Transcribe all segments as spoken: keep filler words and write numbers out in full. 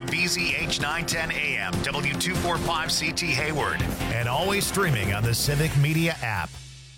B Z H nine ten A M, W two forty-five C T Hayward, and always streaming on the Civic Media app.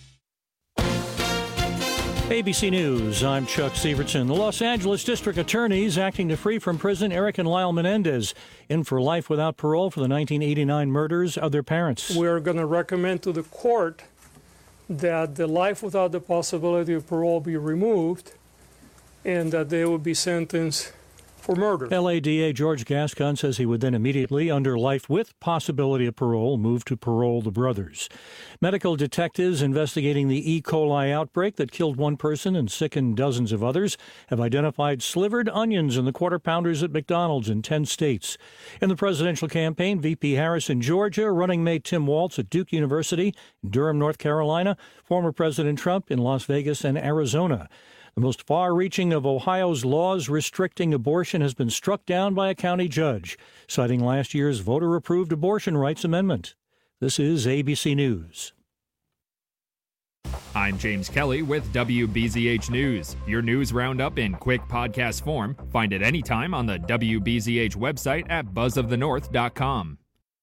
A B C News, I'm Chuck Severson. The Los Angeles District Attorneys acting to free from prison Eric and Lyle Menendez, in for life without parole for the nineteen eighty-nine murders of their parents. We're going to recommend to the court that the life without the possibility of parole be removed and that they would be sentenced for murder. L A D A George Gascon says he would then immediately, under life with possibility of parole, move to parole the brothers. Medical detectives investigating the E. coli outbreak that killed one person and sickened dozens of others have identified slivered onions in the quarter pounders at McDonald's in ten states. In the presidential campaign, V P Harris in Georgia, running mate Tim Walz at Duke University, in Durham, North Carolina, former President Trump in Las Vegas and Arizona. The most far-reaching of Ohio's laws restricting abortion has been struck down by a county judge, citing last year's voter-approved abortion rights amendment. This is A B C News. I'm James Kelly with W B Z H News. Your news roundup in quick podcast form. Find it anytime on the W B Z H website at buzz of the north dot com.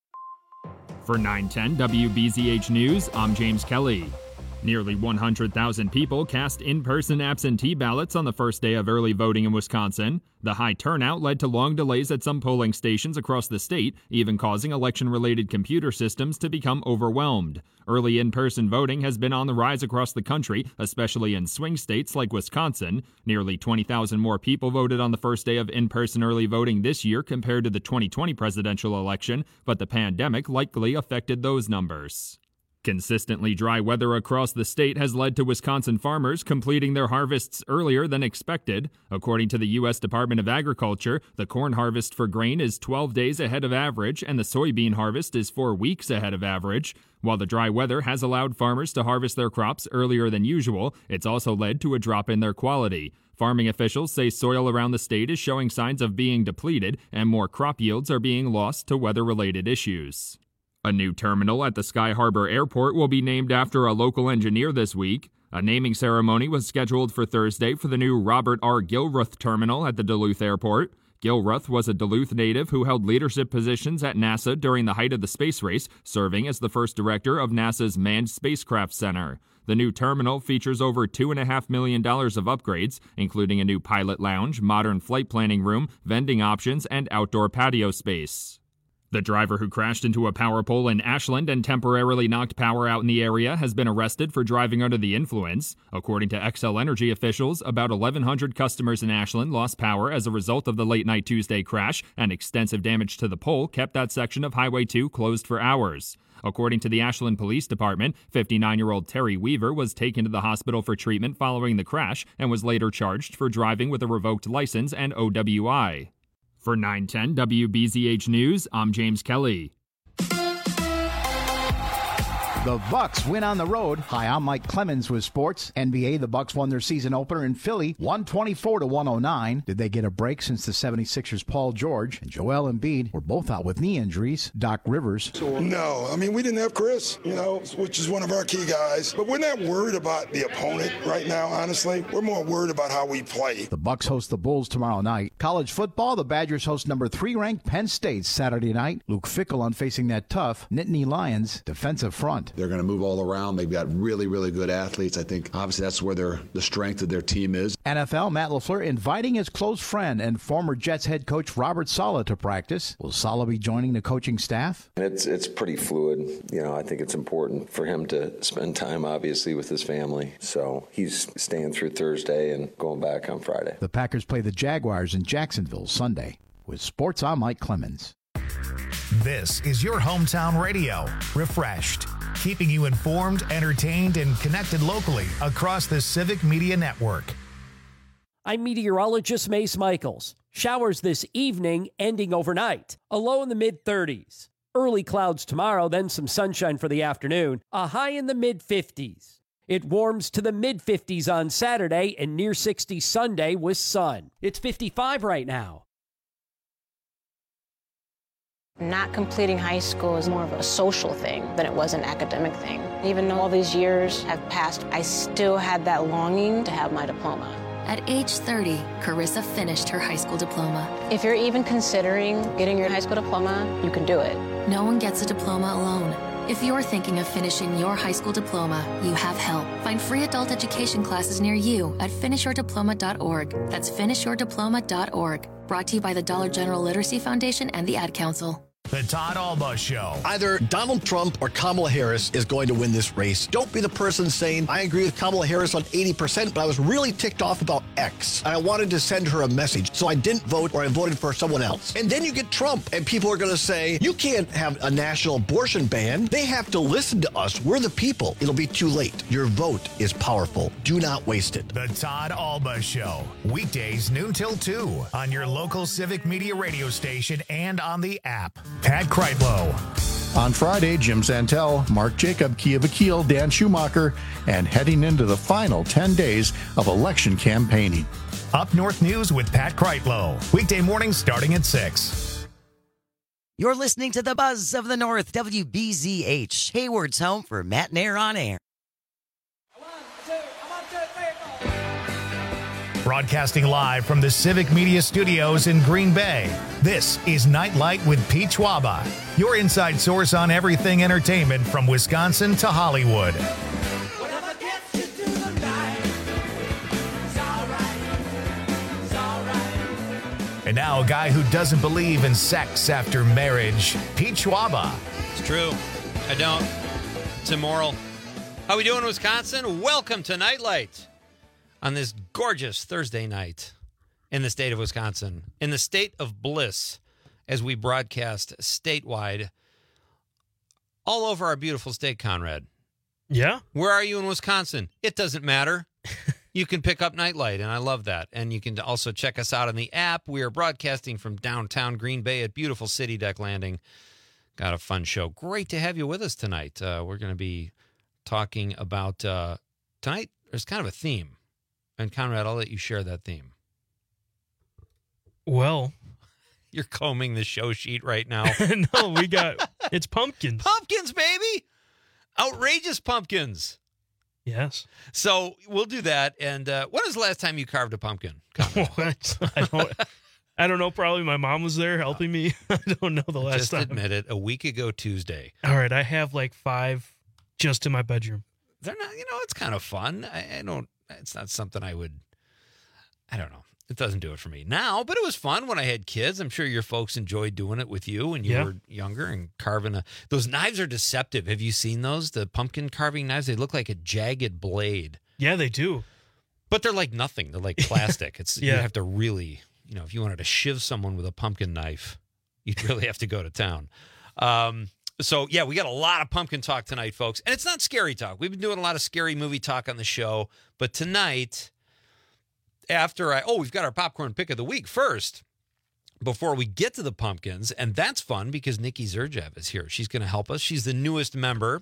For nine ten W B Z H News, I'm James Kelly. Nearly one hundred thousand people cast in-person absentee ballots on the first day of early voting in Wisconsin. The high turnout led to long delays at some polling stations across the state, even causing election-related computer systems to become overwhelmed. Early in-person voting has been on the rise across the country, especially in swing states like Wisconsin. Nearly twenty thousand more people voted on the first day of in-person early voting this year compared to the twenty twenty presidential election, but the pandemic likely affected those numbers. Consistently dry weather across the state has led to Wisconsin farmers completing their harvests earlier than expected. According to the U S Department of Agriculture, the corn harvest for grain is twelve days ahead of average, and the soybean harvest is four weeks ahead of average. While the dry weather has allowed farmers to harvest their crops earlier than usual, it's also led to a drop in their quality. Farming officials say soil around the state is showing signs of being depleted, and more crop yields are being lost to weather-related issues. A new terminal at the Sky Harbor Airport will be named after a local engineer this week. A naming ceremony was scheduled for Thursday for the new Robert R. Gilruth terminal at the Duluth Airport. Gilruth was a Duluth native who held leadership positions at NASA during the height of the space race, serving as the first director of NASA's Manned Spacecraft Center. The new terminal features over two point five million dollars of upgrades, including a new pilot lounge, modern flight planning room, vending options, and outdoor patio space. The driver who crashed into a power pole in Ashland and temporarily knocked power out in the area has been arrested for driving under the influence. According to Xcel Energy officials, about eleven hundred customers in Ashland lost power as a result of the late-night Tuesday crash, and extensive damage to the pole kept that section of Highway two closed for hours. According to the Ashland Police Department, fifty-nine-year-old Terry Weaver was taken to the hospital for treatment following the crash and was later charged for driving with a revoked license and O W I. For nine ten W B Z H News, I'm James Kelly. The Bucks win on the road. Hi, I'm Mike Clemens with sports. N B A, the Bucks won their season opener in Philly, one twenty-four to one oh nine. Did they get a break since the seventy-sixers' Paul George and Joel Embiid were both out with knee injuries? Doc Rivers. No, I mean, we didn't have Chris, you know, which is one of our key guys. But we're not worried about the opponent right now, honestly. We're more worried about how we play. The Bucks host the Bulls tomorrow night. College football, the Badgers host number three-ranked Penn State Saturday night. Luke Fickell on facing that tough Nittany Lions defensive front. They're going to move all around. They've got really, really good athletes. I think, obviously, that's where their the strength of their team is. N F L, Matt LaFleur inviting his close friend and former Jets head coach Robert Saleh to practice. Will Saleh be joining the coaching staff? It's it's pretty fluid. You know, I think it's important for him to spend time, obviously, with his family. So he's staying through Thursday and going back on Friday. The Packers play the Jaguars in Jacksonville Sunday. With sports, I'm Mike Clemens. This is your hometown radio, Refreshed, keeping you informed, entertained, and connected locally across the Civic Media Network. I'm meteorologist Mace Michaels. Showers this evening, ending overnight. A low in the mid-thirties. Early clouds tomorrow, then some sunshine for the afternoon. A high in the mid-fifties. It warms to the mid-fifties on Saturday and near sixty Sunday with sun. It's fifty-five right now. Not completing high school is more of a social thing than it was an academic thing. Even though all these years have passed, I still had that longing to have my diploma. At age thirty, Carissa finished her high school diploma. If you're even considering getting your high school diploma, you can do it. No one gets a diploma alone. If you're thinking of finishing your high school diploma, you have help. Find free adult education classes near you at finish your diploma dot org. That's finish your diploma dot org. Brought to you by the Dollar General Literacy Foundation and the Ad Council. The Todd Alba Show. Either Donald Trump or Kamala Harris is going to win this race. Don't be the person saying, I agree with Kamala Harris on eighty percent, but I was really ticked off about X. And I wanted to send her a message, so I didn't vote or I voted for someone else. And then you get Trump, and people are going to say, you can't have a national abortion ban. They have to listen to us. We're the people. It'll be too late. Your vote is powerful. Do not waste it. The Todd Alba Show. Weekdays noon till two on your local Civic Media radio station and on the app. Pat Kreitlow. On Friday, Jim Santel, Mark Jacob, Kia Vakil, Dan Schumacher, and heading into the final ten days of election campaigning. Up North News with Pat Kreitlow. Weekday mornings starting at six. You're listening to the Buzz of the North, W B Z H, Hayward's home for Matt and Air on Air. Broadcasting live from the Civic Media Studios in Green Bay, this is Nightlight with Pete Schwaba, your inside source on everything entertainment from Wisconsin to Hollywood. And now a guy who doesn't believe in sex after marriage, Pete Schwaba. It's true. I don't. It's immoral. How we doing in Wisconsin? Welcome to Nightlight. On this gorgeous Thursday night in the state of Wisconsin, in the state of bliss, as we broadcast statewide all over our beautiful state, Conrad. Yeah? Where are you in Wisconsin? It doesn't matter. You can pick up Nightlight, and I love that. And you can also check us out on the app. We are broadcasting from downtown Green Bay at beautiful City Deck Landing. Got a fun show. Great to have you with us tonight. Uh, we're going to be talking about, uh, tonight, there's kind of a theme. And Conrad, I'll let you share that theme. Well, you're combing the show sheet right now. No, we got, it's pumpkins. Pumpkins, baby. Outrageous pumpkins. Yes. So we'll do that. And uh, when was the last time you carved a pumpkin? I don't, I don't know. Probably my mom was there helping me. I don't know the last Just time. Just admit it. A week ago Tuesday. All right. I have like five just in my bedroom. They're not, you know, it's kind of fun. I, I don't, it's not something I would, I don't know. It doesn't do it for me now, but it was fun when I had kids. I'm sure your folks enjoyed doing it with you when you yeah. were younger and carving a, those knives are deceptive. Have you seen those? The pumpkin carving knives, they look like a jagged blade. Yeah, they do. But they're like nothing. They're like plastic. It's yeah. You have to really, you know, if you wanted to shiv someone with a pumpkin knife, you'd really have to go to town. Um, so yeah, we got a lot of pumpkin talk tonight, folks. And it's not scary talk. We've been doing a lot of scary movie talk on the show, but tonight, after I, oh, we've got our popcorn pick of the week first, before we get to the pumpkins, and that's fun because Nikki Zerjev is here. She's going to help us. She's the newest member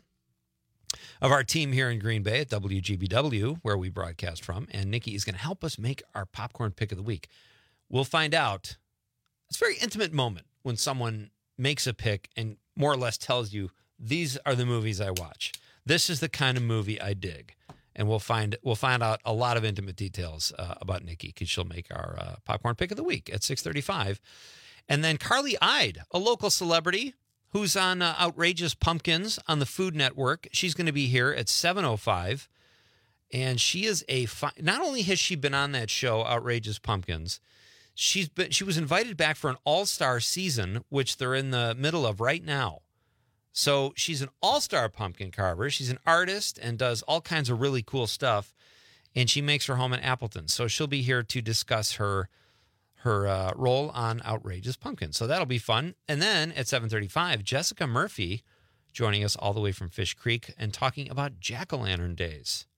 of our team here in Green Bay at W G B W, where we broadcast from, and Nikki is going to help us make our popcorn pick of the week. We'll find out. It's a very intimate moment when someone makes a pick and more or less tells you, these are the movies I watch. This is the kind of movie I dig. And we'll find we'll find out a lot of intimate details uh, about Nikki because she'll make our uh, popcorn pick of the week at six thirty-five. And then Carly Ide, a local celebrity who's on uh, Outrageous Pumpkins on the Food Network. She's going to be here at seven oh five. And she is a fi- not only has she been on that show, Outrageous Pumpkins, she's been she was invited back for an all-star season, which they're in the middle of right now. So she's an all-star pumpkin carver. She's an artist and does all kinds of really cool stuff. And she makes her home in Appleton. So she'll be here to discuss her her uh, role on Outrageous Pumpkins. So that'll be fun. And then at seven thirty-five, Jessica Murphy joining us all the way from Fish Creek and talking about jack-o'-lantern days.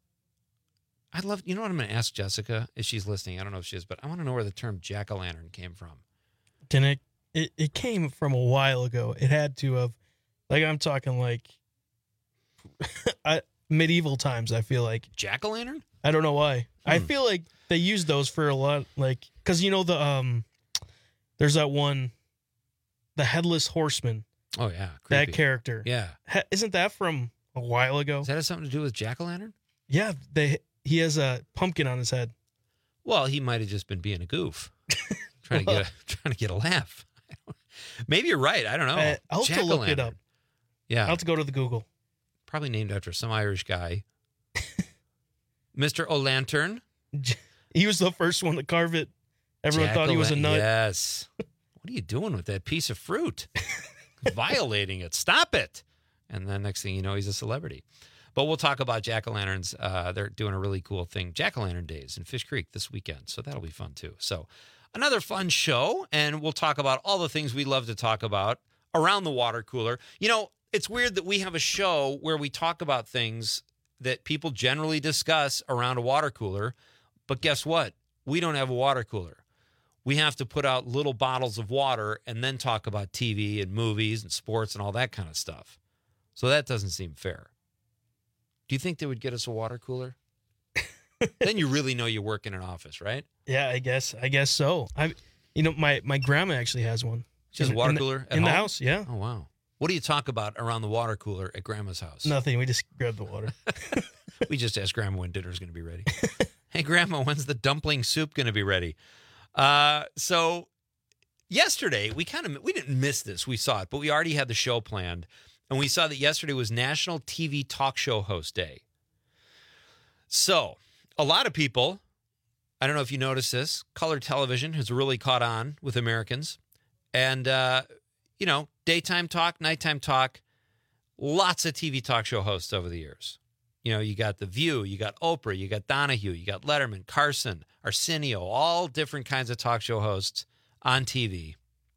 I'd love, you know what I'm going to ask Jessica if she's listening? I don't know if she is, but I want to know where the term jack-o'-lantern came from. Can it, it, it came from a while ago. It had to have. Like, I'm talking, like, I, medieval times, I feel like. Jack-o'-lantern? I don't know why. Hmm. I feel like they use those for a lot, like, because, you know, the um, there's that one, the Headless Horseman. Oh, yeah. That Creepy. character. Yeah. Ha, isn't that from a while ago? Does that have something to do with jack-o'-lantern? Yeah. They, he has a pumpkin on his head. Well, he might have just been being a goof, trying to get a, trying to get a laugh. Maybe you're right. I don't know. Uh, I'll have to look it up. Yeah. I'll have to go to the Google. Probably named after some Irish guy. Mister O'Lantern. He was the first one to carve it. Everyone Jack thought he was a nut. Yes. What are you doing with that piece of fruit? Violating it. Stop it. And then next thing you know, he's a celebrity. But we'll talk about jack-o'-lanterns. Uh, they're doing a really cool thing. Jack-o'-lantern days in Fish Creek this weekend. So that'll be fun, too. So another fun show. And we'll talk about all the things we love to talk about around the water cooler. You know, it's weird that we have a show where we talk about things that people generally discuss around a water cooler. But guess what? We don't have a water cooler. We have to put out little bottles of water and then talk about T V and movies and sports and all that kind of stuff. So that doesn't seem fair. Do you think they would get us a water cooler? Then you really know you work in an office, right? Yeah, I guess. I guess so. I, you know, my, my grandma actually has one. She has a water cooler at in the house. Yeah. Oh wow. What do you talk about around the water cooler at Grandma's house? Nothing. We just grab the water. We just ask Grandma when dinner's going to be ready. Hey, Grandma, when's the dumpling soup going to be ready? Uh, so yesterday we kind of we didn't miss this. We saw it, but we already had the show planned. And we saw that yesterday was National T V Talk Show Host Day. So a lot of people, I don't know if you noticed this, color television has really caught on with Americans. And, uh, you know, daytime talk, nighttime talk, lots of T V talk show hosts over the years. You know, you got The View, you got Oprah, you got Donahue, you got Letterman, Carson, Arsenio, all different kinds of talk show hosts on T V.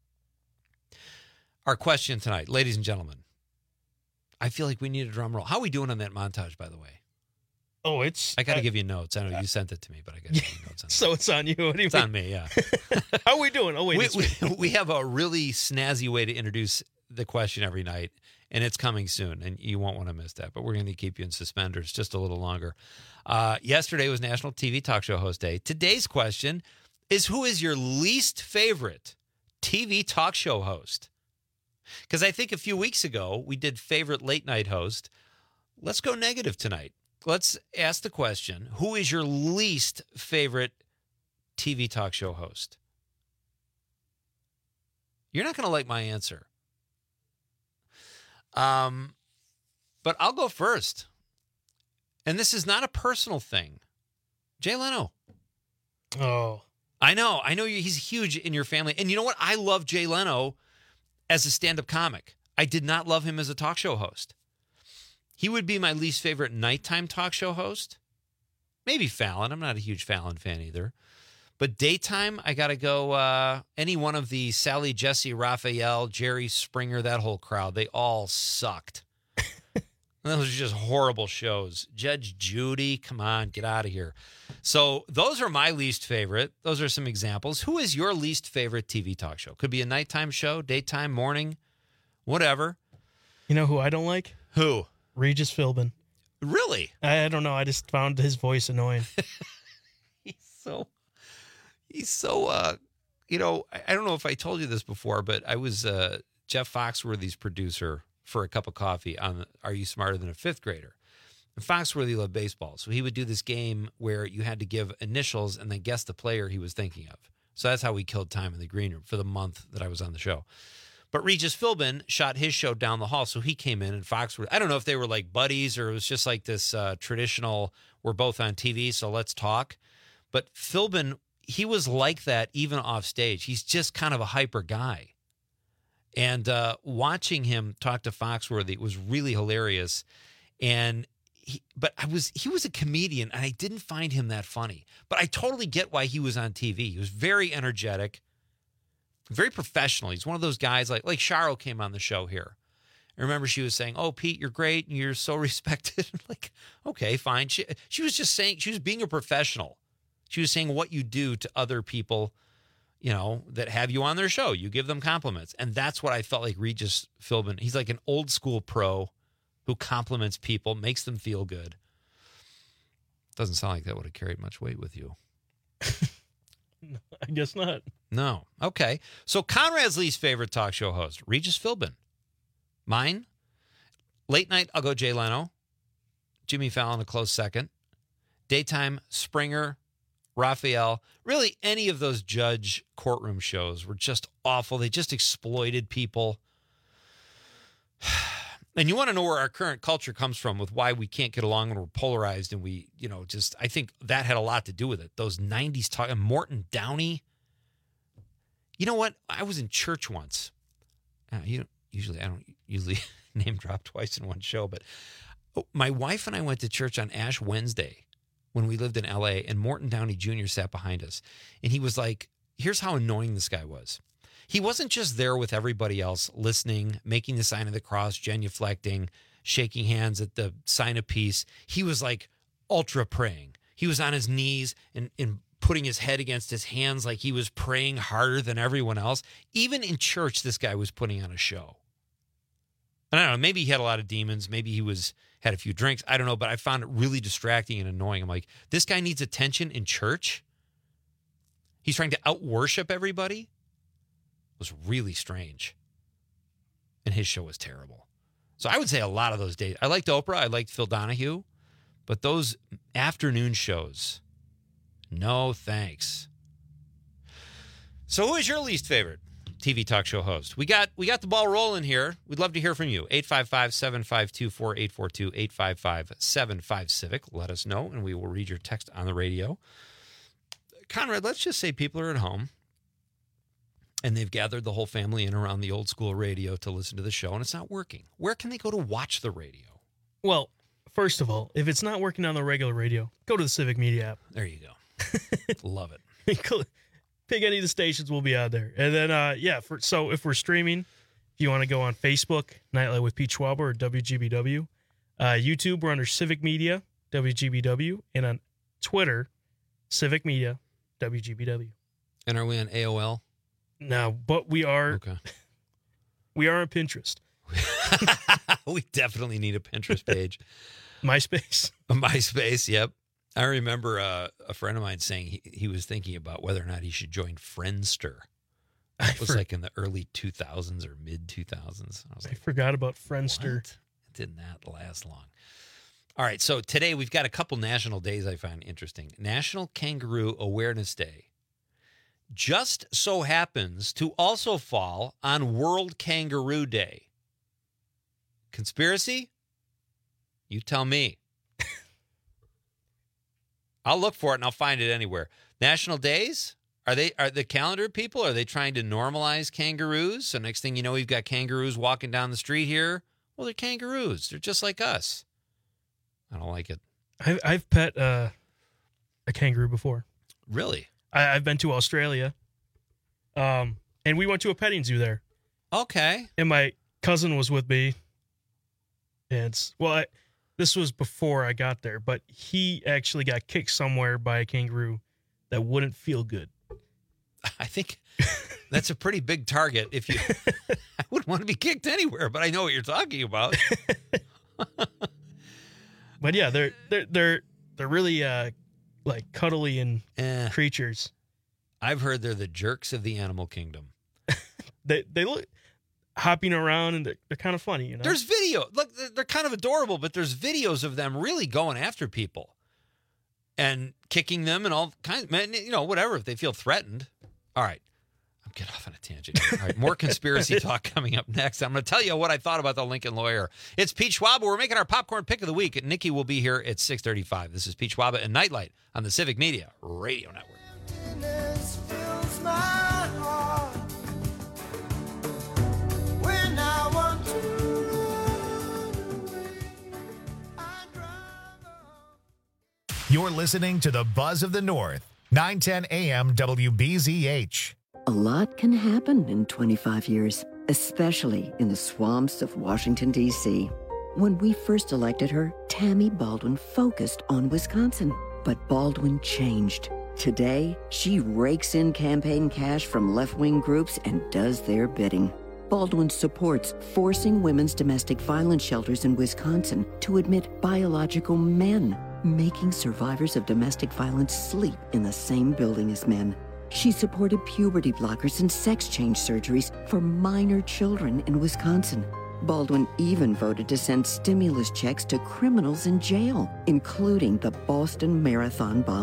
Our question tonight, ladies and gentlemen, I feel like we need a drum roll. How are we doing on that montage, by the way? Oh, it's... I got to uh, give you notes. I know you sent it to me, but I got to give you notes on So it's on you. What do you It's mean? on me, yeah. How are we doing? Oh, wait. We, it's- we, we have a really snazzy way to introduce the question every night, and it's coming soon, and you won't want to miss that. But we're going to keep you in suspenders just a little longer. Uh, yesterday was National T V Talk Show Host Day. Today's question is, who is your least favorite T V talk show host? Because I think a few weeks ago we did favorite late night host. Let's go negative tonight. Let's ask the question, who is your least favorite T V talk show host? You're not going to like my answer. Um, but I'll go first. And this is not a personal thing. Jay Leno. Oh. I know. I know you, he's huge in your family. And you know what? I love Jay Leno as a stand-up comic. I did not love him as a talk show host. He would be my least favorite nighttime talk show host. Maybe Fallon. I'm not a huge Fallon fan either. But daytime, I got to go uh, any one of the Sally, Jesse, Raphael, Jerry Springer, that whole crowd. They all sucked. Those are just horrible shows. Judge Judy, come on, get out of here. So those are my least favorite. Those are some examples. Who is your least favorite T V talk show? Could be a nighttime show, daytime, morning, whatever. You know who I don't like? Who? Regis Philbin. Really? I, I don't know. I just found his voice annoying. He's so, he's so, uh, you know, I, I don't know if I told you this before, but I was uh, Jeff Foxworthy's producer for A Cup of Coffee on Are You Smarter Than a Fifth Grader? And Foxworthy loved baseball. So he would do this game where you had to give initials and then guess the player he was thinking of. So that's how we killed time in the green room for the month that I was on the show. But Regis Philbin shot his show down the hall. So he came in and Foxworthy, I don't know if they were like buddies or it was just like this uh, traditional, we're both on T V, so let's talk. But Philbin, he was like that even off stage. He's just kind of a hyper guy. And uh, watching him talk to Foxworthy was really hilarious. And he, but I was he was a comedian, and I didn't find him that funny. But I totally get why he was on T V. He was very energetic, very professional. He's one of those guys like like Charo came on the show here. I remember she was saying, "Oh, Pete, you're great, and you're so respected." Like, okay, fine. She she was just saying she was being a professional. She was saying what you do to other people, you know, that have you on their show. You give them compliments. And that's what I felt like Regis Philbin. He's like an old school pro who compliments people, makes them feel good. Doesn't sound like that would have carried much weight with you. No, I guess not. No. Okay. So Conrad's least favorite talk show host, Regis Philbin. Mine, late night, I'll go Jay Leno. Jimmy Fallon, a close second. Daytime, Springer, Raphael, really any of those judge courtroom shows were just awful. They just exploited people. And you want to know where our current culture comes from with why we can't get along when we're polarized and we, you know, just, I think that had a lot to do with it. Those nineties talk, Morton Downey. You know what? I was in church once. Uh, you know, usually, I don't usually name drop twice in one show, but my wife and I went to church on Ash Wednesday when we lived in L A, and Morton Downey Junior sat behind us. And he was like, here's how annoying this guy was. He wasn't just there with everybody else, listening, making the sign of the cross, genuflecting, shaking hands at the sign of peace. He was like ultra praying. He was on his knees and, and putting his head against his hands like he was praying harder than everyone else. Even in church, this guy was putting on a show. And I don't know, maybe he had a lot of demons. Maybe he was had a few drinks. I don't know, but I found it really distracting and annoying. I'm like, this guy needs attention in church? He's trying to out-worship everybody? It was really strange. And his show was terrible. So I would say a lot of those days. I liked Oprah. I liked Phil Donahue. But those afternoon shows, no thanks. So who is your least favorite T V talk show host? We got we got the ball rolling here. We'd love to hear from you. eight five five, seven five two, four eight four two, eight five five, seven five, Civic. Let us know, and we will read your text on the radio. Conrad, let's just say people are at home, and they've gathered the whole family in around the old school radio to listen to the show, and it's not working. Where can they go to watch the radio? Well, first of all, if it's not working on the regular radio, go to the Civic Media app. There you go. Love it. Pick any of the stations, we'll be out there. And then, uh, yeah, for, so if we're streaming, if you want to go on Facebook, Nightlight with Pete Schwab or W G B W. Uh, YouTube, we're under Civic Media, W G B W. And on Twitter, Civic Media, W G B W. And are we on A O L? No, but we are. Okay. We are on Pinterest. We definitely need a Pinterest page. MySpace. A MySpace, yep. I remember uh, a friend of mine saying he, he was thinking about whether or not he should join Friendster. It was for, like in the early two thousands or mid two thousands. I, was I like, forgot about Friendster. What? It did not last long. All right, so today we've got a couple national days I find interesting. National Kangaroo Awareness Day just so happens to also fall on World Kangaroo Day. Conspiracy? You tell me. I'll look for it and I'll find it anywhere. National days? Are they are the calendar people? Are they trying to normalize kangaroos? So next thing you know, we've got kangaroos walking down the street here. Well, they're kangaroos. They're just like us. I don't like it. I've, I've pet uh, a kangaroo before. Really? I, I've been to Australia, um, and we went to a petting zoo there. Okay. And my cousin was with me. And it's, well, I, this was before I got there, but he actually got kicked somewhere by a kangaroo that wouldn't feel good. I think that's a pretty big target. If you, I wouldn't want to be kicked anywhere, but I know what you're talking about. But yeah, they're they're they're they're really uh, like cuddly and eh. creatures. I've heard they're the jerks of the animal kingdom. they they look hopping around and they're, they're kind of funny, you know. There's video. Look, they're kind of adorable, but there's videos of them really going after people and kicking them and all kinds. You know, whatever if they feel threatened. All right. I'm getting off on a tangent. All right. More conspiracy talk coming up next. I'm going to tell you what I thought about the Lincoln Lawyer. It's Pete Schwab. We're making our popcorn pick of the week. Nikki will be here at six thirty-five. This is Pete Schwab and Nightlight on the Civic Media Radio Network. You're listening to the Buzz of the North, nine ten A M W B Z H. A lot can happen in twenty-five years, especially in the swamps of Washington, D C When we first elected her, Tammy Baldwin focused on Wisconsin. But Baldwin changed. Today, she rakes in campaign cash from left-wing groups and does their bidding. Baldwin supports forcing women's domestic violence shelters in Wisconsin to admit biological men, making survivors of domestic violence sleep in the same building as men. She supported puberty blockers and sex change surgeries for minor children in Wisconsin. Baldwin even voted to send stimulus checks to criminals in jail, including the Boston Marathon bomber.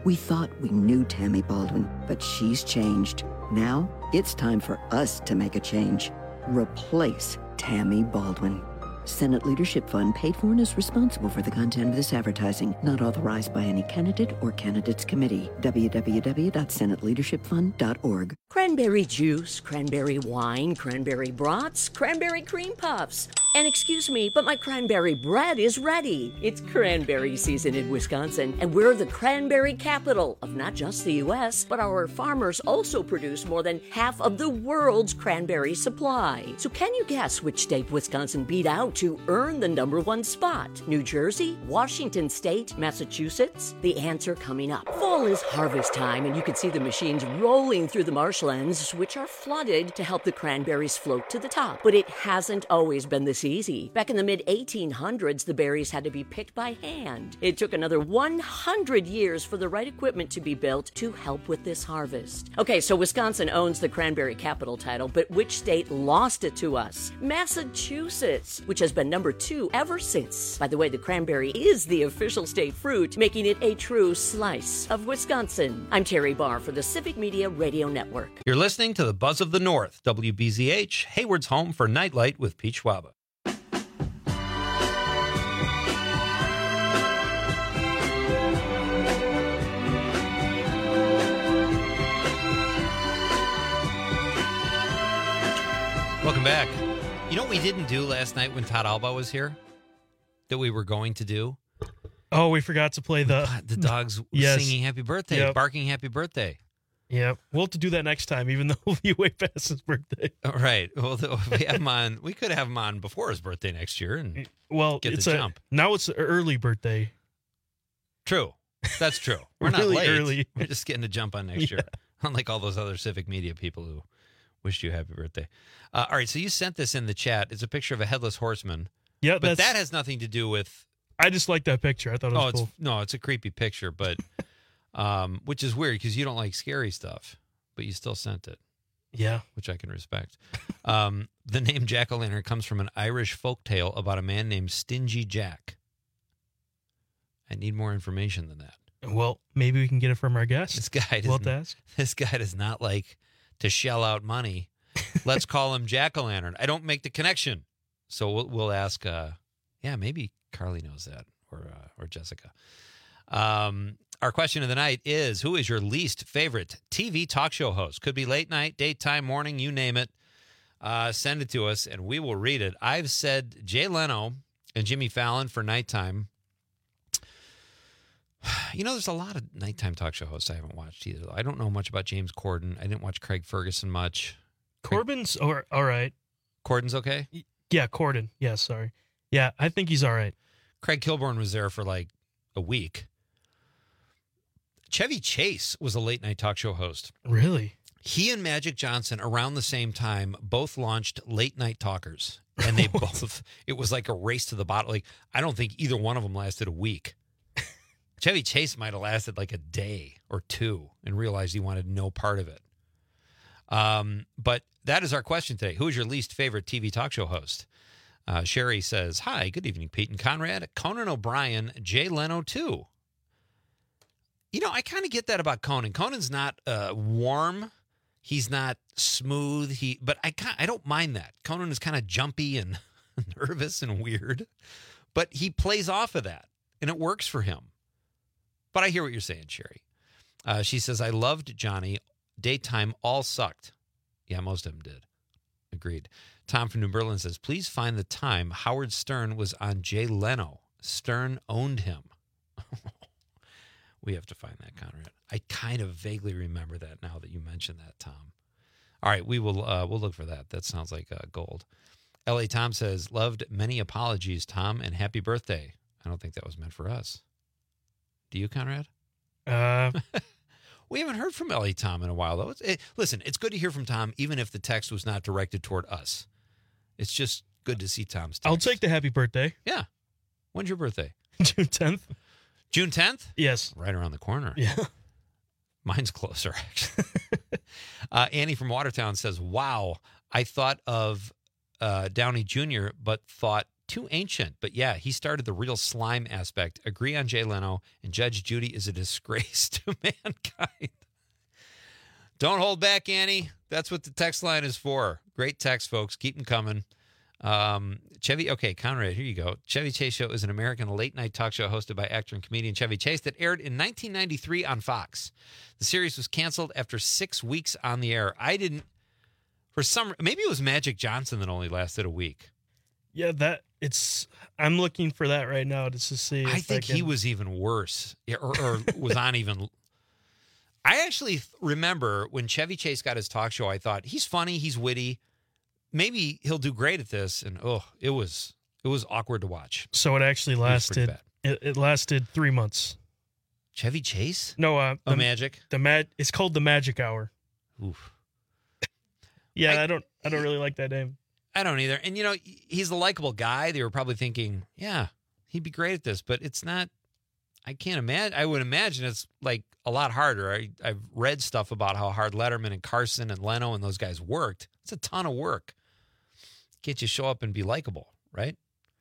We thought we knew Tammy Baldwin, but she's changed. Now it's time for us to make a change. Replace Tammy Baldwin. Senate Leadership Fund paid for and is responsible for the content of this advertising, not authorized by any candidate or candidates committee. w w w dot senate leadership fund dot org. Cranberry juice, cranberry wine, cranberry brats, cranberry cream puffs. And excuse me, but my cranberry bread is ready. It's cranberry season in Wisconsin, and we're the cranberry capital of not just the U S, but our farmers also produce more than half of the world's cranberry supply. So can you guess which state Wisconsin beat out to earn the number one spot? New Jersey, Washington State, Massachusetts? The answer coming up. Fall is harvest time, and you can see the machines rolling through the marshlands, which are flooded to help the cranberries float to the top. But it hasn't always been this easy. Back in the mid eighteen hundreds, the berries had to be picked by hand. It took another one hundred years for the right equipment to be built to help with this harvest. Okay, so Wisconsin owns the cranberry capital title, but which state lost it to us? Massachusetts, which has been number two ever since. By the way, the cranberry is the official state fruit, making it a true slice of Wisconsin. I'm Terry Barr for the Civic Media Radio Network. You're listening to the Buzz of the North, W B Z H, Hayward's home for Nightlight with Pete Schwaba. Welcome back. You know what we didn't do last night when Todd Alba was here? That we were going to do? Oh, we forgot to play the... The dogs yes. singing happy birthday, Yep. barking happy birthday. Yeah, we'll have to do that next time, even though we'll be way past his birthday. All right. Well, we have him on. We could have him on before his birthday next year and Well, get it's the a, jump. now it's an early birthday. True. That's true. We're Really not late. early. We're just getting a jump on next year. Unlike all those other Civic Media people who wished you happy birthday. Uh, all right. So you sent this in the chat. It's a picture of a headless horseman. Yeah, but that's- that has nothing to do with. I just like that picture. I thought it was Oh, it's cool. no, it's a creepy picture, but um, which is weird because you don't like scary stuff, but you still sent it. Yeah, which I can respect. Um, the name Jack-o'-lantern comes from an Irish folktale about a man named Stingy Jack. I need more information than that. Well, maybe we can get it from our guest. This guy does We'll have to not, ask. This guy does not like to shell out money. Let's call him Jack-o'-lantern. I don't make the connection, so we'll, we'll ask. Uh, yeah, maybe Carly knows that, or uh, or Jessica. Um, our question of the night is: who is your least favorite T V talk show host? Could be late night, daytime, morning, you name it. Uh, send it to us, and we will read it. I've said Jay Leno and Jimmy Fallon for nighttime. You know, there's a lot of nighttime talk show hosts I haven't watched either. I don't know much about James Corden. I didn't watch Craig Ferguson much. Corbin's all right- all right. Corden's okay? Yeah, Corden. Yeah, sorry. Yeah, I think he's all right. Craig Kilborn was there for like a week. Chevy Chase was a late night talk show host. Really? He and Magic Johnson around the same time both launched Late Night Talkers. And they both, it was like a race to the bottom. Like, I don't think either one of them lasted a week. Chevy Chase might have lasted like a day or two and realized he wanted no part of it. Um, but that is our question today. Who is your least favorite T V talk show host? Uh, Sherry says, hi, good evening, Pete and Conrad. Conan O'Brien, Jay Leno, too. You know, I kind of get that about Conan. Conan's not uh, warm. He's not smooth. He, But I kinda, I don't mind that. Conan is kind of jumpy and nervous and weird. But he plays off of that, and it works for him. But I hear what you're saying, Sherry. Uh, she says, I loved Johnny. Daytime all sucked. Yeah, most of them did. Agreed. Tom from New Berlin says, please find the time Howard Stern was on Jay Leno. Stern owned him. We have to find that, Conrad. I kind of vaguely remember that now that you mentioned that, Tom. All right, we will uh, we'll look for that. That sounds like uh, gold. L A Tom says, loved many apologies, Tom, and happy birthday. I don't think that was meant for us. Do you, Conrad? Uh, we haven't heard from L A Tom in a while, though. It's, it, listen, it's good to hear from Tom, even if the text was not directed toward us. It's just good to see Tom's text. I'll take the happy birthday. Yeah. When's your birthday? June tenth. June tenth? Yes. Right around the corner. Yeah. Mine's closer, actually. uh, Annie from Watertown says, wow, I thought of uh, Downey Junior, but thought too ancient. But yeah, he started the real slime aspect. Agree on Jay Leno, and Judge Judy is a disgrace to mankind. Don't hold back, Annie. That's what the text line is for. Great text, folks. Keep them coming. Um, Chevy, okay, Conrad, here you go. Chevy Chase Show is an American late-night talk show hosted by actor and comedian Chevy Chase that aired in nineteen ninety-three on Fox. The series was canceled after six weeks on the air. I didn't, for some, maybe it was Magic Johnson that only lasted a week. Yeah, that, it's, I'm looking for that right now just to see. I think I he was even worse, or, or was on even. I actually remember when Chevy Chase got his talk show, I thought, he's funny, he's witty. Maybe he'll do great at this, and oh, it was it was awkward to watch. So it actually lasted. It, it lasted three months. Chevy Chase? No, uh, oh, the Magic. The mag. It's called the Magic Hour. Oof. yeah, I, I, I don't. I don't really like that name. I don't either. And you know, he's a likable guy. They were probably thinking, yeah, he'd be great at this, but it's not. I can't imagine. I would imagine it's like a lot harder. I, I've read stuff about how hard Letterman and Carson and Leno and those guys worked. It's a ton of work. Can't you show up and be likable, right?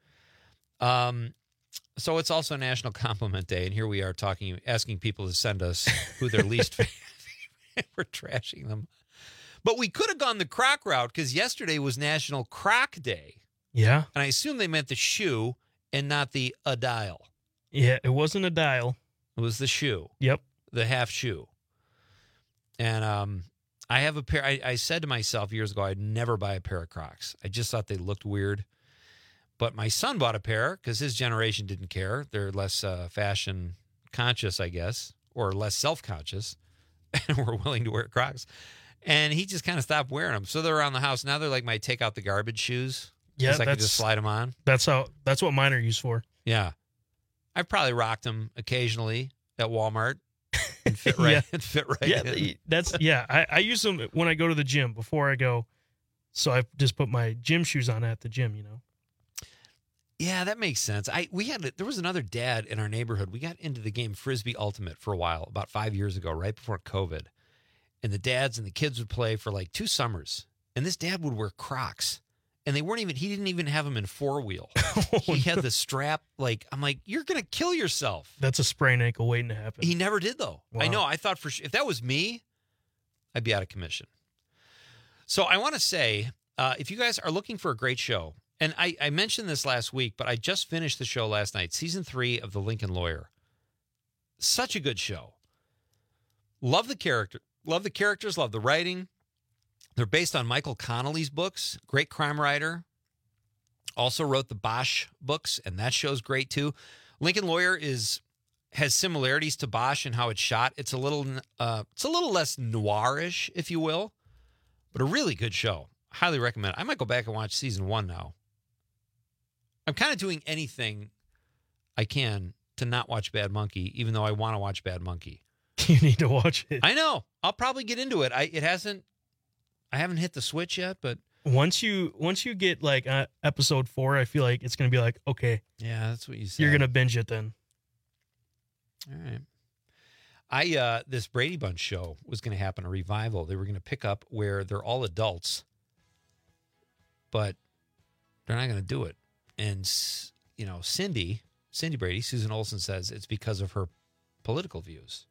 Um, so it's also National Compliment Day, and here we are talking, asking people to send us who their least favorite. We're trashing them, but we could have gone the Croc route because yesterday was National Croc Day. Yeah, and I assume they meant the shoe and not the a dial. Yeah, it wasn't a dial. It was the shoe. Yep, the half shoe. And um. I have a pair. I, I said to myself years ago, I'd never buy a pair of Crocs. I just thought they looked weird. But my son bought a pair because his generation didn't care. They're less uh, fashion conscious, I guess, or less self-conscious, and were willing to wear Crocs. And he just kind of stopped wearing them. So they're around the house. Now they're like my take out the garbage shoes. Yeah, I can just slide them on. That's how. That's what mine are used for. Yeah. I've probably rocked them occasionally at Walmart. And fit right, yeah. and fit right. Yeah, in. that's yeah. I, I use them when I go to the gym before I go, so I just put my gym shoes on at the gym. You know. Yeah, that makes sense. I we had there was another dad in our neighborhood. We got into the game Frisbee Ultimate for a while, about five years ago, right before COVID, and the dads and the kids would play for like two summers. And this dad would wear Crocs. And they weren't even, he didn't even have them in four wheel. Oh, he had the strap, like, I'm like, you're going to kill yourself. That's a sprained ankle waiting to happen. He never did, though. Wow. I know. I thought for sure, if that was me, I'd be out of commission. So I want to say, uh, if you guys are looking for a great show, and I, I mentioned this last week, but I just finished the show last night, season three of The Lincoln Lawyer. Such a good show. Love the character, love the characters, love the writing. They're based on Michael Connelly's books, great crime writer. Also wrote the Bosch books, and that show's great too. Lincoln Lawyer is has similarities to Bosch in how it's shot. It's a little uh, it's a little less noirish, if you will, but a really good show. Highly recommend it. I might go back and watch season one now. I'm kind of doing anything I can to not watch Bad Monkey, even though I want to watch Bad Monkey. You need to watch it. I know. I'll probably get into it. I it hasn't. I haven't hit the switch yet, but once you once you get like uh, episode four, I feel like it's gonna be like, okay, yeah, that's what you said. You're gonna binge it then. All right. I uh, this Brady Bunch show was going to happen, a revival. They were going to pick up where they're all adults, but they're not going to do it. And you know, Cindy, Cindy Brady, Susan Olsen says it's because of her political views.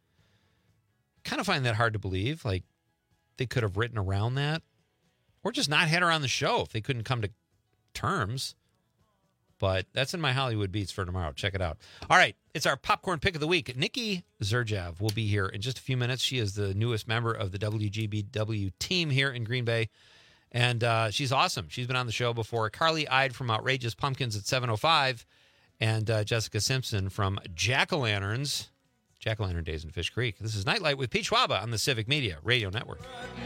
Kind of find that hard to believe. Like, they could have written around that or just not had her on the show if they couldn't come to terms. But that's in my Hollywood Beats for tomorrow. Check it out. All right. It's our popcorn pick of the week. Nikki Zerjav will be here in just a few minutes. She is the newest member of the W G B W team here in Green Bay. And uh, she's awesome. She's been on the show before. Carly Ide from Outrageous Pumpkins at seven oh five. And uh, Jessica Simpson from Jack-O-Lanterns. Jack-O-Lantern Days in Fish Creek. This is Nightlight with Pete Schwaba on the Civic Media Radio Network.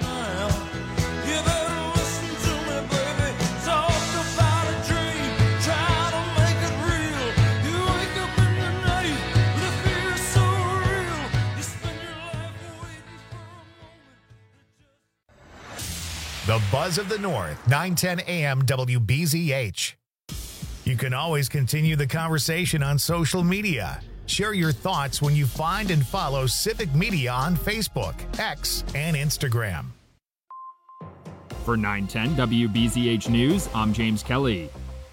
The Buzz of the North, nine ten A M W B Z H. You can always continue the conversation on social media. Share your thoughts when you find and follow Civic Media on Facebook, X, and Instagram. For nine ten W B Z H News, I'm James Kelly.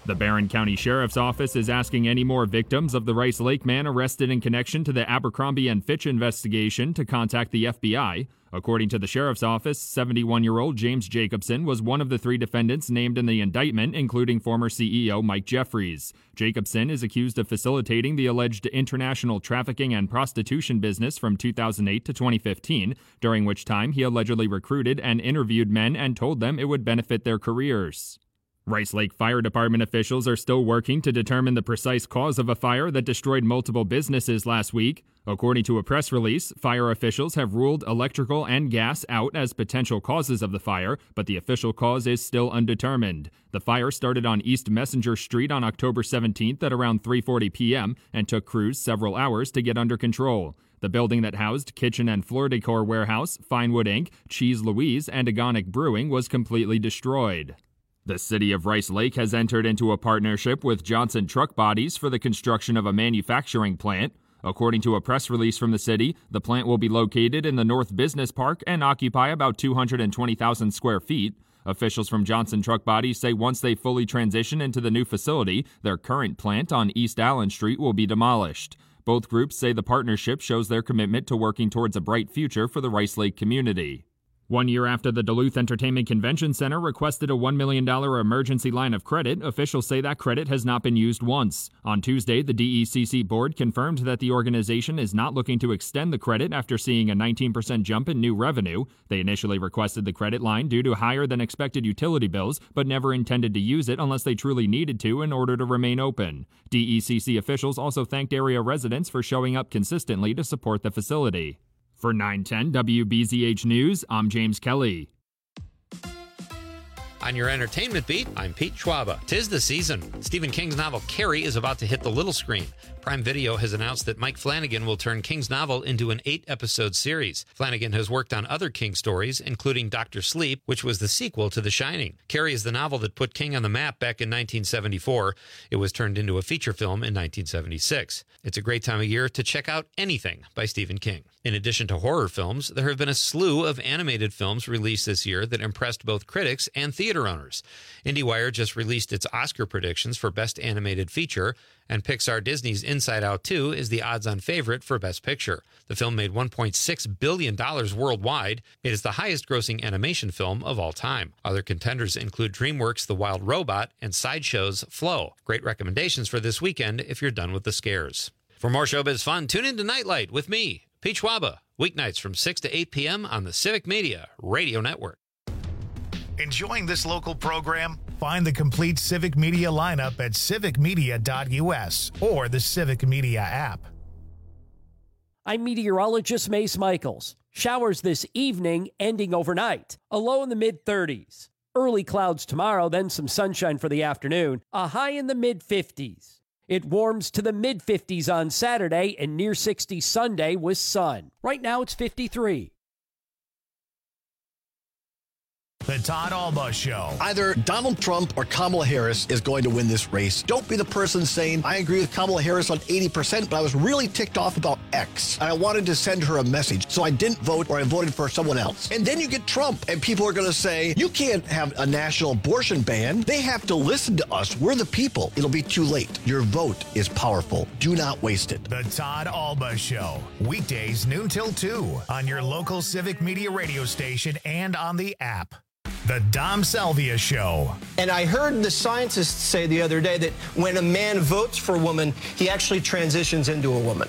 The Barron County Sheriff's Office is asking any more victims of the Rice Lake man arrested in connection to the Abercrombie and Fitch investigation to contact the F B I. According to the Sheriff's Office, seventy-one-year-old James Jacobson was one of the three defendants named in the indictment, including former C E O Mike Jeffries. Jacobson is accused of facilitating the alleged international trafficking and prostitution business from two thousand eight to twenty fifteen, during which time he allegedly recruited and interviewed men and told them it would benefit their careers. Rice Lake Fire Department officials are still working to determine the precise cause of a fire that destroyed multiple businesses last week. According to a press release, fire officials have ruled electrical and gas out as potential causes of the fire, but the official cause is still undetermined. The fire started on East Messenger Street on October seventeenth at around three forty p.m. and took crews several hours to get under control. The building that housed Kitchen and Floor Decor Warehouse, Finewood Incorporated, Cheese Louise, and Agonic Brewing was completely destroyed. The city of Rice Lake has entered into a partnership with Johnson Truck Bodies for the construction of a manufacturing plant. According to a press release from the city, the plant will be located in the North Business Park and occupy about two hundred twenty thousand square feet. Officials from Johnson Truck Bodies say once they fully transition into the new facility, their current plant on East Allen Street will be demolished. Both groups say the partnership shows their commitment to working towards a bright future for the Rice Lake community. One year after the Duluth Entertainment Convention Center requested a one million dollars emergency line of credit, officials say that credit has not been used once. On Tuesday, the D E C C board confirmed that the organization is not looking to extend the credit after seeing a nineteen percent jump in new revenue. They initially requested the credit line due to higher than expected utility bills, but never intended to use it unless they truly needed to in order to remain open. D E C C officials also thanked area residents for showing up consistently to support the facility. For nine ten W B Z H News, I'm James Kelly. On your entertainment beat, I'm Pete Schwaba. 'Tis the season. Stephen King's novel Carrie is about to hit the little screen. Prime Video has announced that Mike Flanagan will turn King's novel into an eight-episode series. Flanagan has worked on other King stories, including Doctor Sleep, which was the sequel to The Shining. Carrie is the novel that put King on the map back in nineteen seventy-four. It was turned into a feature film in nineteen seventy-six. It's a great time of year to check out anything by Stephen King. In addition to horror films, there have been a slew of animated films released this year that impressed both critics and theater owners. IndieWire just released its Oscar predictions for Best Animated Feature, and Pixar Disney's Inside Out two is the odds-on favorite for Best Picture. The film made one point six billion dollars worldwide. It is the highest-grossing animation film of all time. Other contenders include DreamWorks' The Wild Robot and Sideshow's Flow. Great recommendations for this weekend if you're done with the scares. For more showbiz fun, tune in to Nightlight with me, Pete Schwaba, weeknights from six to eight p.m. on the Civic Media Radio Network. Enjoying this local program? Find the complete Civic Media lineup at civic media dot u s or the Civic Media app. I'm meteorologist Mace Michaels. Showers this evening, ending overnight. A low in the mid thirties. Early clouds tomorrow, then some sunshine for the afternoon. A high in the mid fifties. It warms to the mid fifties on Saturday and near sixty Sunday with sun. Right now it's fifty-three. The Todd Alba Show. Either Donald Trump or Kamala Harris is going to win this race. Don't be the person saying, I agree with Kamala Harris on eighty percent, but I was really ticked off about X. And I wanted to send her a message, so I didn't vote or I voted for someone else. And then you get Trump, and people are going to say, you can't have a national abortion ban. They have to listen to us. We're the people. It'll be too late. Your vote is powerful. Do not waste it. The Todd Alba Show. Weekdays noon till two on your local Civic Media radio station and on the app. The Dom Salvia Show. And I heard the scientists say the other day that when a man votes for a woman, he actually transitions into a woman.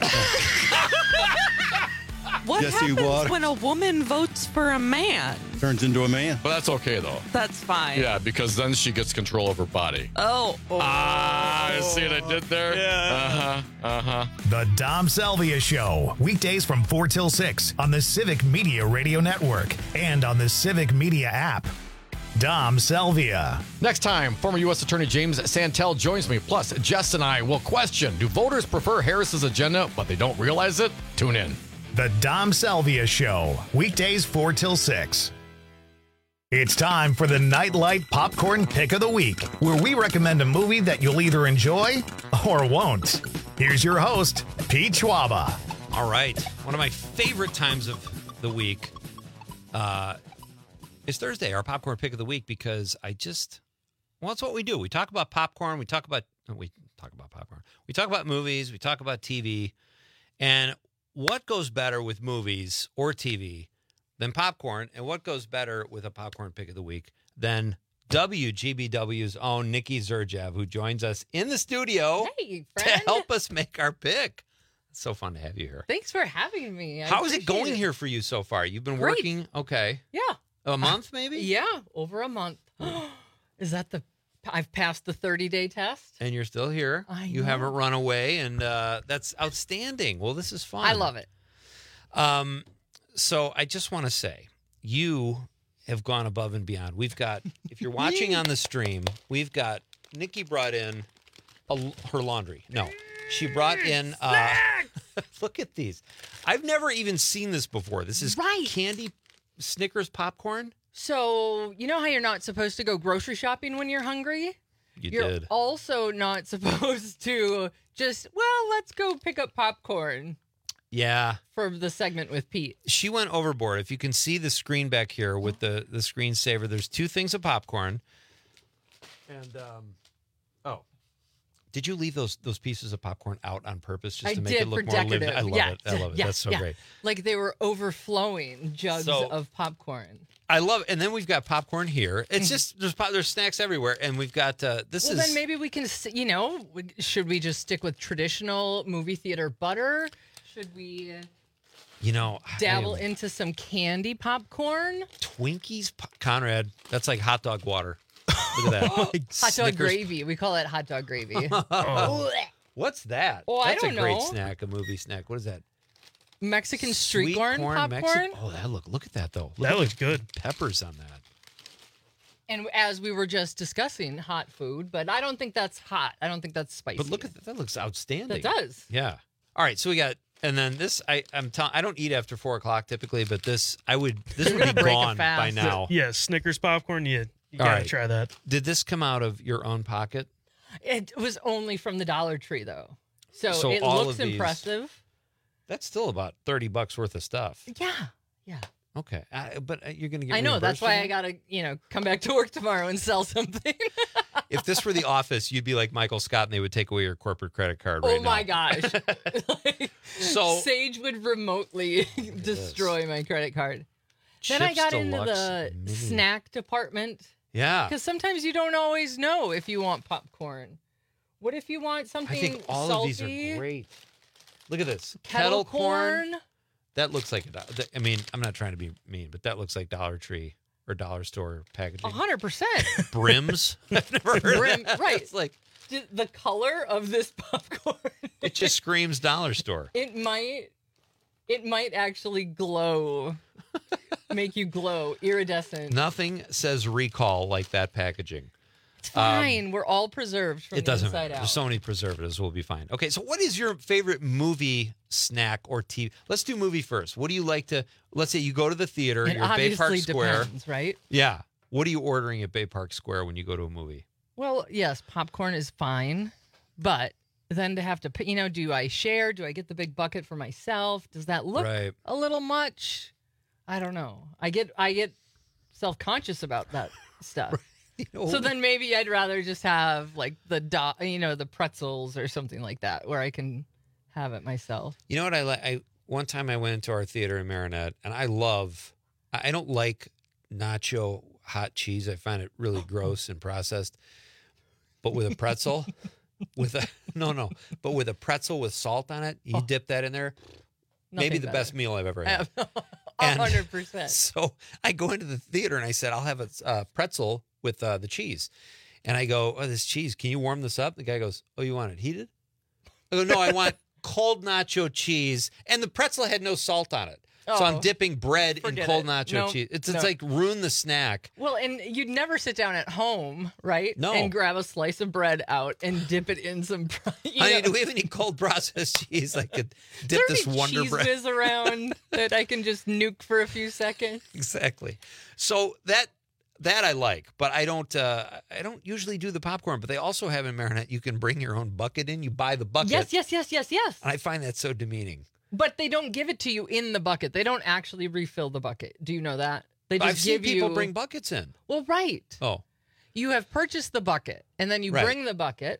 What Jesse happens Water. when a woman votes for a man? Turns into a man. But that's okay, though. That's fine. Yeah, because then she gets control of her body. Oh. oh. Ah, see what I did there? Yeah. Uh-huh, uh-huh. The Dom Salvia Show. Weekdays from four till six on the Civic Media Radio Network and on the Civic Media app. Dom Salvia. Next time, former U S Attorney James Santel joins me. Plus, Jess and I will question, do voters prefer Harris's agenda, but they don't realize it? Tune in. The Dom Salvia Show. Weekdays four till six. It's time for the Nightlight Popcorn Pick of the Week, where we recommend a movie that you'll either enjoy or won't. Here's your host, Pete Schwaba. All right. One of my favorite times of the week uh, is Thursday, our Popcorn Pick of the Week, because I just, Well, that's what we do. We talk about popcorn. We talk about we talk about popcorn. We talk about movies. We talk about T V. And what goes better with movies or T V than popcorn? And what goes better with a popcorn pick of the week than W G B W's own Nikki Zerjev, who joins us in the studio hey, to help us make our pick. It's so fun to have you here. Thanks for having me. I How is it going it. here for you so far? You've been Great. working, okay. Yeah. A month, maybe? Yeah, over a month. Is that the... I've passed the thirty-day test. And you're still here. I you know. haven't run away, and uh, that's outstanding. Well, this is fun. I love it. Um, so I just want to say, you have gone above and beyond. We've got, if you're watching on the stream, we've got, Nikki brought in a, her laundry. No, she brought in, uh, look at these. I've never even seen this before. This is right. candy Snickers popcorn. So, you know how you're not supposed to go grocery shopping when you're hungry? You you're did. also not supposed to just, well, let's go pick up popcorn. Yeah. For the segment with Pete. She went overboard. If you can see the screen back here with the, the screensaver, there's two things of popcorn. And, um, oh. Did you leave those those pieces of popcorn out on purpose just I to make did it look for more decorative. living? I love yeah. it. I love it. Yeah. That's so yeah. great. Like they were overflowing jugs So- of popcorn. I love it. And then we've got popcorn here. It's just, there's pop, there's snacks everywhere. And we've got, uh, this well, is. then maybe we can, s- you know, we- should we just stick with traditional movie theater butter? Should we uh, You know, dabble I am- into some candy popcorn? Twinkies, po- Conrad. That's like hot dog water. Look at that. Like Hot dog Snickers- gravy. We call it hot dog gravy. Oh. What's that? Oh, I That's don't a great know. snack, a movie snack. What is that? Mexican street Sweet corn, corn popcorn. Mexi- oh, that look! Look at that though. Look That at looks the good. Peppers on that. And as we were just discussing, hot food, but I don't think that's hot. I don't think that's spicy. But look at that. That looks outstanding. That does. Yeah. All right. So we got, and then this. I I'm telling. I don't eat after four o'clock typically, but this I would. This You're would gonna be break a gone by fast. now. Yeah, Snickers popcorn. Yeah, you All gotta right. try that. Did this come out of your own pocket? It was only from the Dollar Tree, though. So, So it all looks of these- impressive. That's still about thirty bucks worth of stuff. Yeah. Yeah. Okay. I, but uh, you're gonna get. I know. That's reimbursed for why that? I got to, you know, come back to work tomorrow and sell something. If this were the office, you'd be like Michael Scott, and they would take away your corporate credit card right oh, now. my gosh. So Sage would remotely destroy my credit card. then I Chips got into Deluxe the Mini. snack department. Yeah. Because sometimes you don't always know if you want popcorn. What if you want I something think all salty? of these are great. Look at this. Kettle, corn. That looks like a do- th- I mean, I'm not trying to be mean, but that looks like Dollar Tree or Dollar Store packaging. A hundred percent. Brims. I've never heard Brim, of that. right. It's like D- the color of this popcorn. it just screams Dollar Store. It might, it might actually glow, make you glow, iridescent. Nothing says recall like that packaging. It's fine. We're all preserved from It the doesn't inside matter. out. There's so many preservatives. We'll be fine. Okay, so what is your favorite movie snack or T V? Let's do movie first. What do you like to? Let's say you go to the theater. It You're at Bay Park obviously Square. depends, right? Yeah. What are you ordering at Bay Park Square when you go to a movie? Well, yes, popcorn is fine, but then to have to, put- you know, do I share? Do I get the big bucket for myself? Does that look Right. a little much? I don't know. I get, I get self-conscious about that stuff. You know, So then maybe I'd rather just have like the do- you know, the pretzels or something like that where I can have it myself. You know what I like? I one time I went into our theater in Marinette, and I love. I I don't like nacho hot cheese. I find it really gross and processed. But with a pretzel, with a no no, but with a pretzel with salt on it, you dip that in there. Maybe Nothing the better. best meal I've ever had. A And hundred percent. So I go into the theater and I said, I'll have a uh, pretzel with uh, the cheese. And I go, oh, this cheese, can you warm this up? The guy goes, oh, you want it heated? I go, no, I want cold nacho cheese. And the pretzel had no salt on it. So I'm Oh, dipping bread in forget cold it. nacho No, cheese. It's, no. it's like ruin the snack. Well, and you'd never sit down at home, right? No. And grab a slice of bread out and dip it in some. You Honey, know, do we have any cold processed cheese I could is dip there this any Wonder cheese Bread? whiz around that I can just nuke for a few seconds? Exactly. So that that I like, but I don't. Uh, I don't usually do the popcorn. But they also have in Marinette. You can bring your own bucket in. You buy the bucket. Yes, yes, yes, yes, yes. And I find that so demeaning. But they don't give it to you in the bucket. They don't actually refill the bucket. Do you know that? They just I've seen give people you... bring buckets in. Well, right. Oh, You have purchased the bucket, and then you Right. bring the bucket,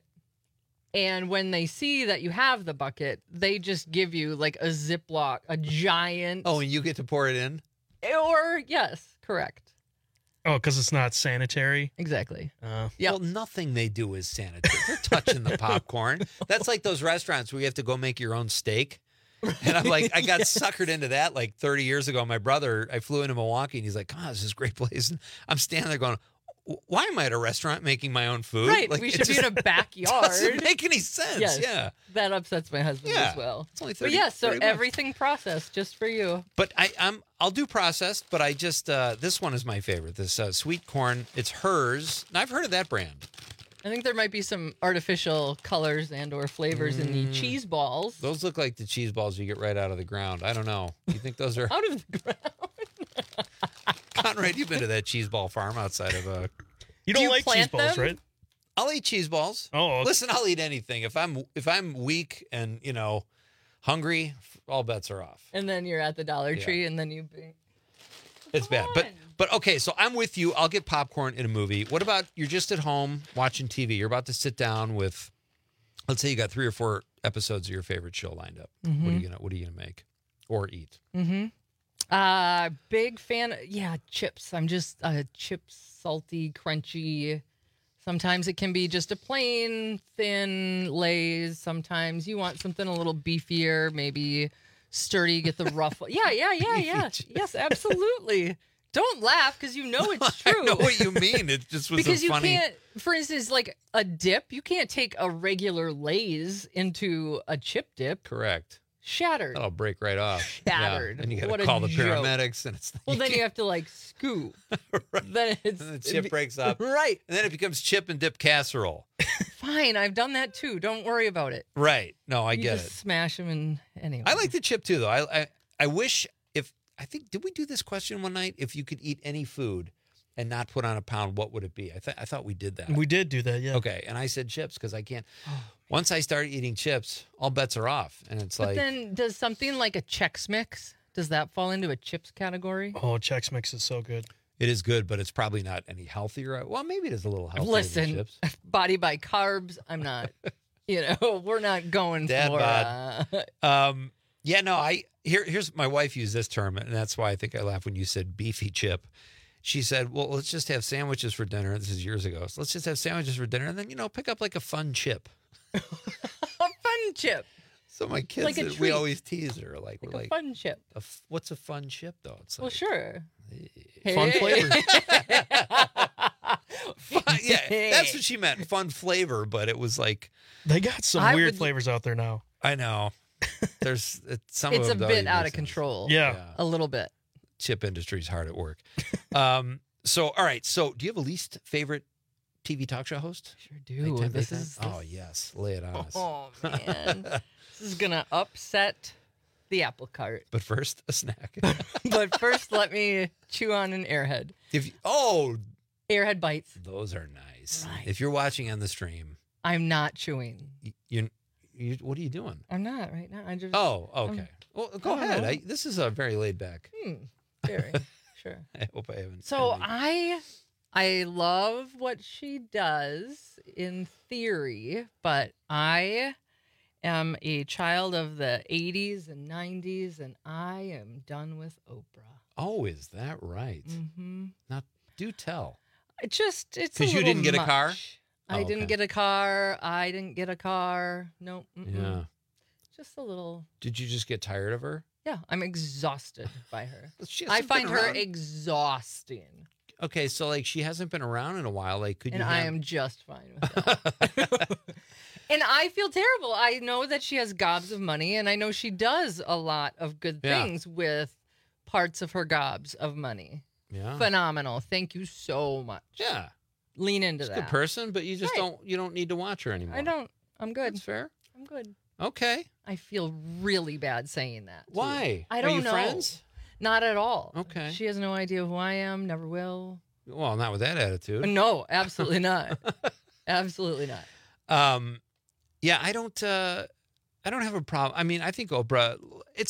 and when they see that you have the bucket, they just give you like a Ziploc, a giant. Oh, and you get to pour it in? Or, yes, correct. Oh, because it's not sanitary. Exactly. Uh, Yep. Well, nothing they do is sanitary. They're touching the popcorn. That's like those restaurants where you have to go make your own steak. And I'm like, I got Yes. suckered into that like thirty years ago. My brother, I flew into Milwaukee, and he's like, "Come on, this is a great place." And I'm standing there going, "Why am I at a restaurant making my own food? Right. Like, we it should be just in a backyard. Doesn't make any sense." Yes. Yeah. That upsets my husband Yeah. as well. It's only But thirty yeah, so thirty bucks. everything processed just for you. But I, I'm I'll do processed, but I just uh, this one is my favorite. This uh, sweet corn. It's hers. And I've heard of that brand. I think there might be some artificial colors and or flavors in the Mm. cheese balls. Those look like the cheese balls you get right out of the ground. I don't know. You think those are out of the ground? Conrad, you've been to that cheese ball farm outside of a. You don't like cheese balls, right? I'll eat cheese balls. Oh, okay. Listen, I'll eat anything. If I'm if I'm weak and you know hungry, all bets are off. And then you're at the Dollar Yeah. Tree, and then you. It's bad. But but okay, so I'm with you. I'll get popcorn in a movie. What about you're just at home watching T V? You're about to sit down with, let's say you got three or four episodes of your favorite show lined up. What are Mhm. you gonna What are you gonna make or eat? Mm-hmm. Uh, big fan. Yeah, chips. I'm just uh, chips, salty, crunchy. Sometimes it can be just a plain thin Lay's. Sometimes you want something a little beefier, maybe sturdy. Get the ruffle. Yeah, yeah, yeah, yeah. Yes, absolutely. Don't laugh because you know it's true. I know what you mean. It just was because a you funny. can't, for instance, like a dip. You can't take a regular Lay's into a chip dip. Correct. Shattered. That'll break right off. Shattered. Yeah. And you got What to a call the joke. paramedics, and it's Well, then you have to like scoop. Then it's and the chip breaks up. Right. And then it becomes chip and dip casserole. Fine. I've done that too. Don't worry about it. Right. No, I you get just it. Smash them in anyway. I like the chip too, though. I, I I wish if I think did we do this question one night? If you could eat any food and not put on a pound, what would it be? I thought I thought we did that. We did do that, yeah. Okay, and I said chips because I can't. Once I start eating chips, all bets are off, and it's But like then does something like a Chex Mix, does that fall into a chips category? Oh, Chex Mix is so good. it is good, but it's probably not any healthier. Well, maybe it is a little healthier than Listen, chips. body by carbs, I'm not, you know, we're not going Dad for. bod. Uh, Um, yeah, no, I here here's my wife used this term, and that's why I think I laughed when you said beefy chip. She said, "Well, let's just have sandwiches for dinner." This is years ago. So let's just have sandwiches for dinner, and then you know, pick up like a fun chip. a fun chip. So my kids, Like a we treat. always tease her, like, Like we're a like, fun chip. a f- "What's a fun chip, though?" It's Well, like, sure. Fun flavor. fun, yeah, that's what she meant, fun flavor. But it was like, They got some I weird would- flavors out there now. I know, there's it, some It's of a them don't bit even out make of sense. control. Yeah. A little bit. Chip industry's hard at work. um, so, all right. So, do you have a least favorite T V talk show host? Sure do. Nighttime, This daytime? is Oh, yes. Lay it on us. Oh man, this is gonna upset the apple cart. But first, a snack. But first, let me chew on an Airhead. if you, Oh, Airhead bites. those are nice. Right. If you're watching on the stream, I'm not chewing. you, you, you what are you doing? I'm not right now. I just. Oh, I'm- okay. Well, go I don't ahead. know. I, this is a very laid back. Hmm. Very sure. I hope I haven't. So offended you. I I love what she does in theory, but I am a child of the eighties and nineties, and I am done with Oprah. Oh, is that right? Mm-hmm. Now, do tell. It just it's 'Cause a you little didn't get a much. car? I Oh, didn't okay. get a car. I didn't get a car. No. Nope, Yeah. just a little. Did you just get tired of her? Yeah, I'm exhausted by her. She I hasn't been find her around. exhausting, Okay, so like she hasn't been around in a while. Like, could and you? I have- am just fine with that. And I feel terrible. I know that she has gobs of money, and I know she does a lot of good Yeah. things with parts of her gobs of money. Yeah. Phenomenal. Thank you so much. Yeah. Lean into She's a that. good person, but you just Right. don't you don't need to watch her anymore. I don't. I'm good. That's fair. I'm good. Okay. I feel really bad saying that. too. Why? I Are don't you know. friends? Not at all. Okay. She has no idea who I am. Never will. Well, not with that attitude. No, absolutely not. Absolutely not. Um, yeah, I don't. Uh, I don't have a problem. I mean, I think Oprah. It's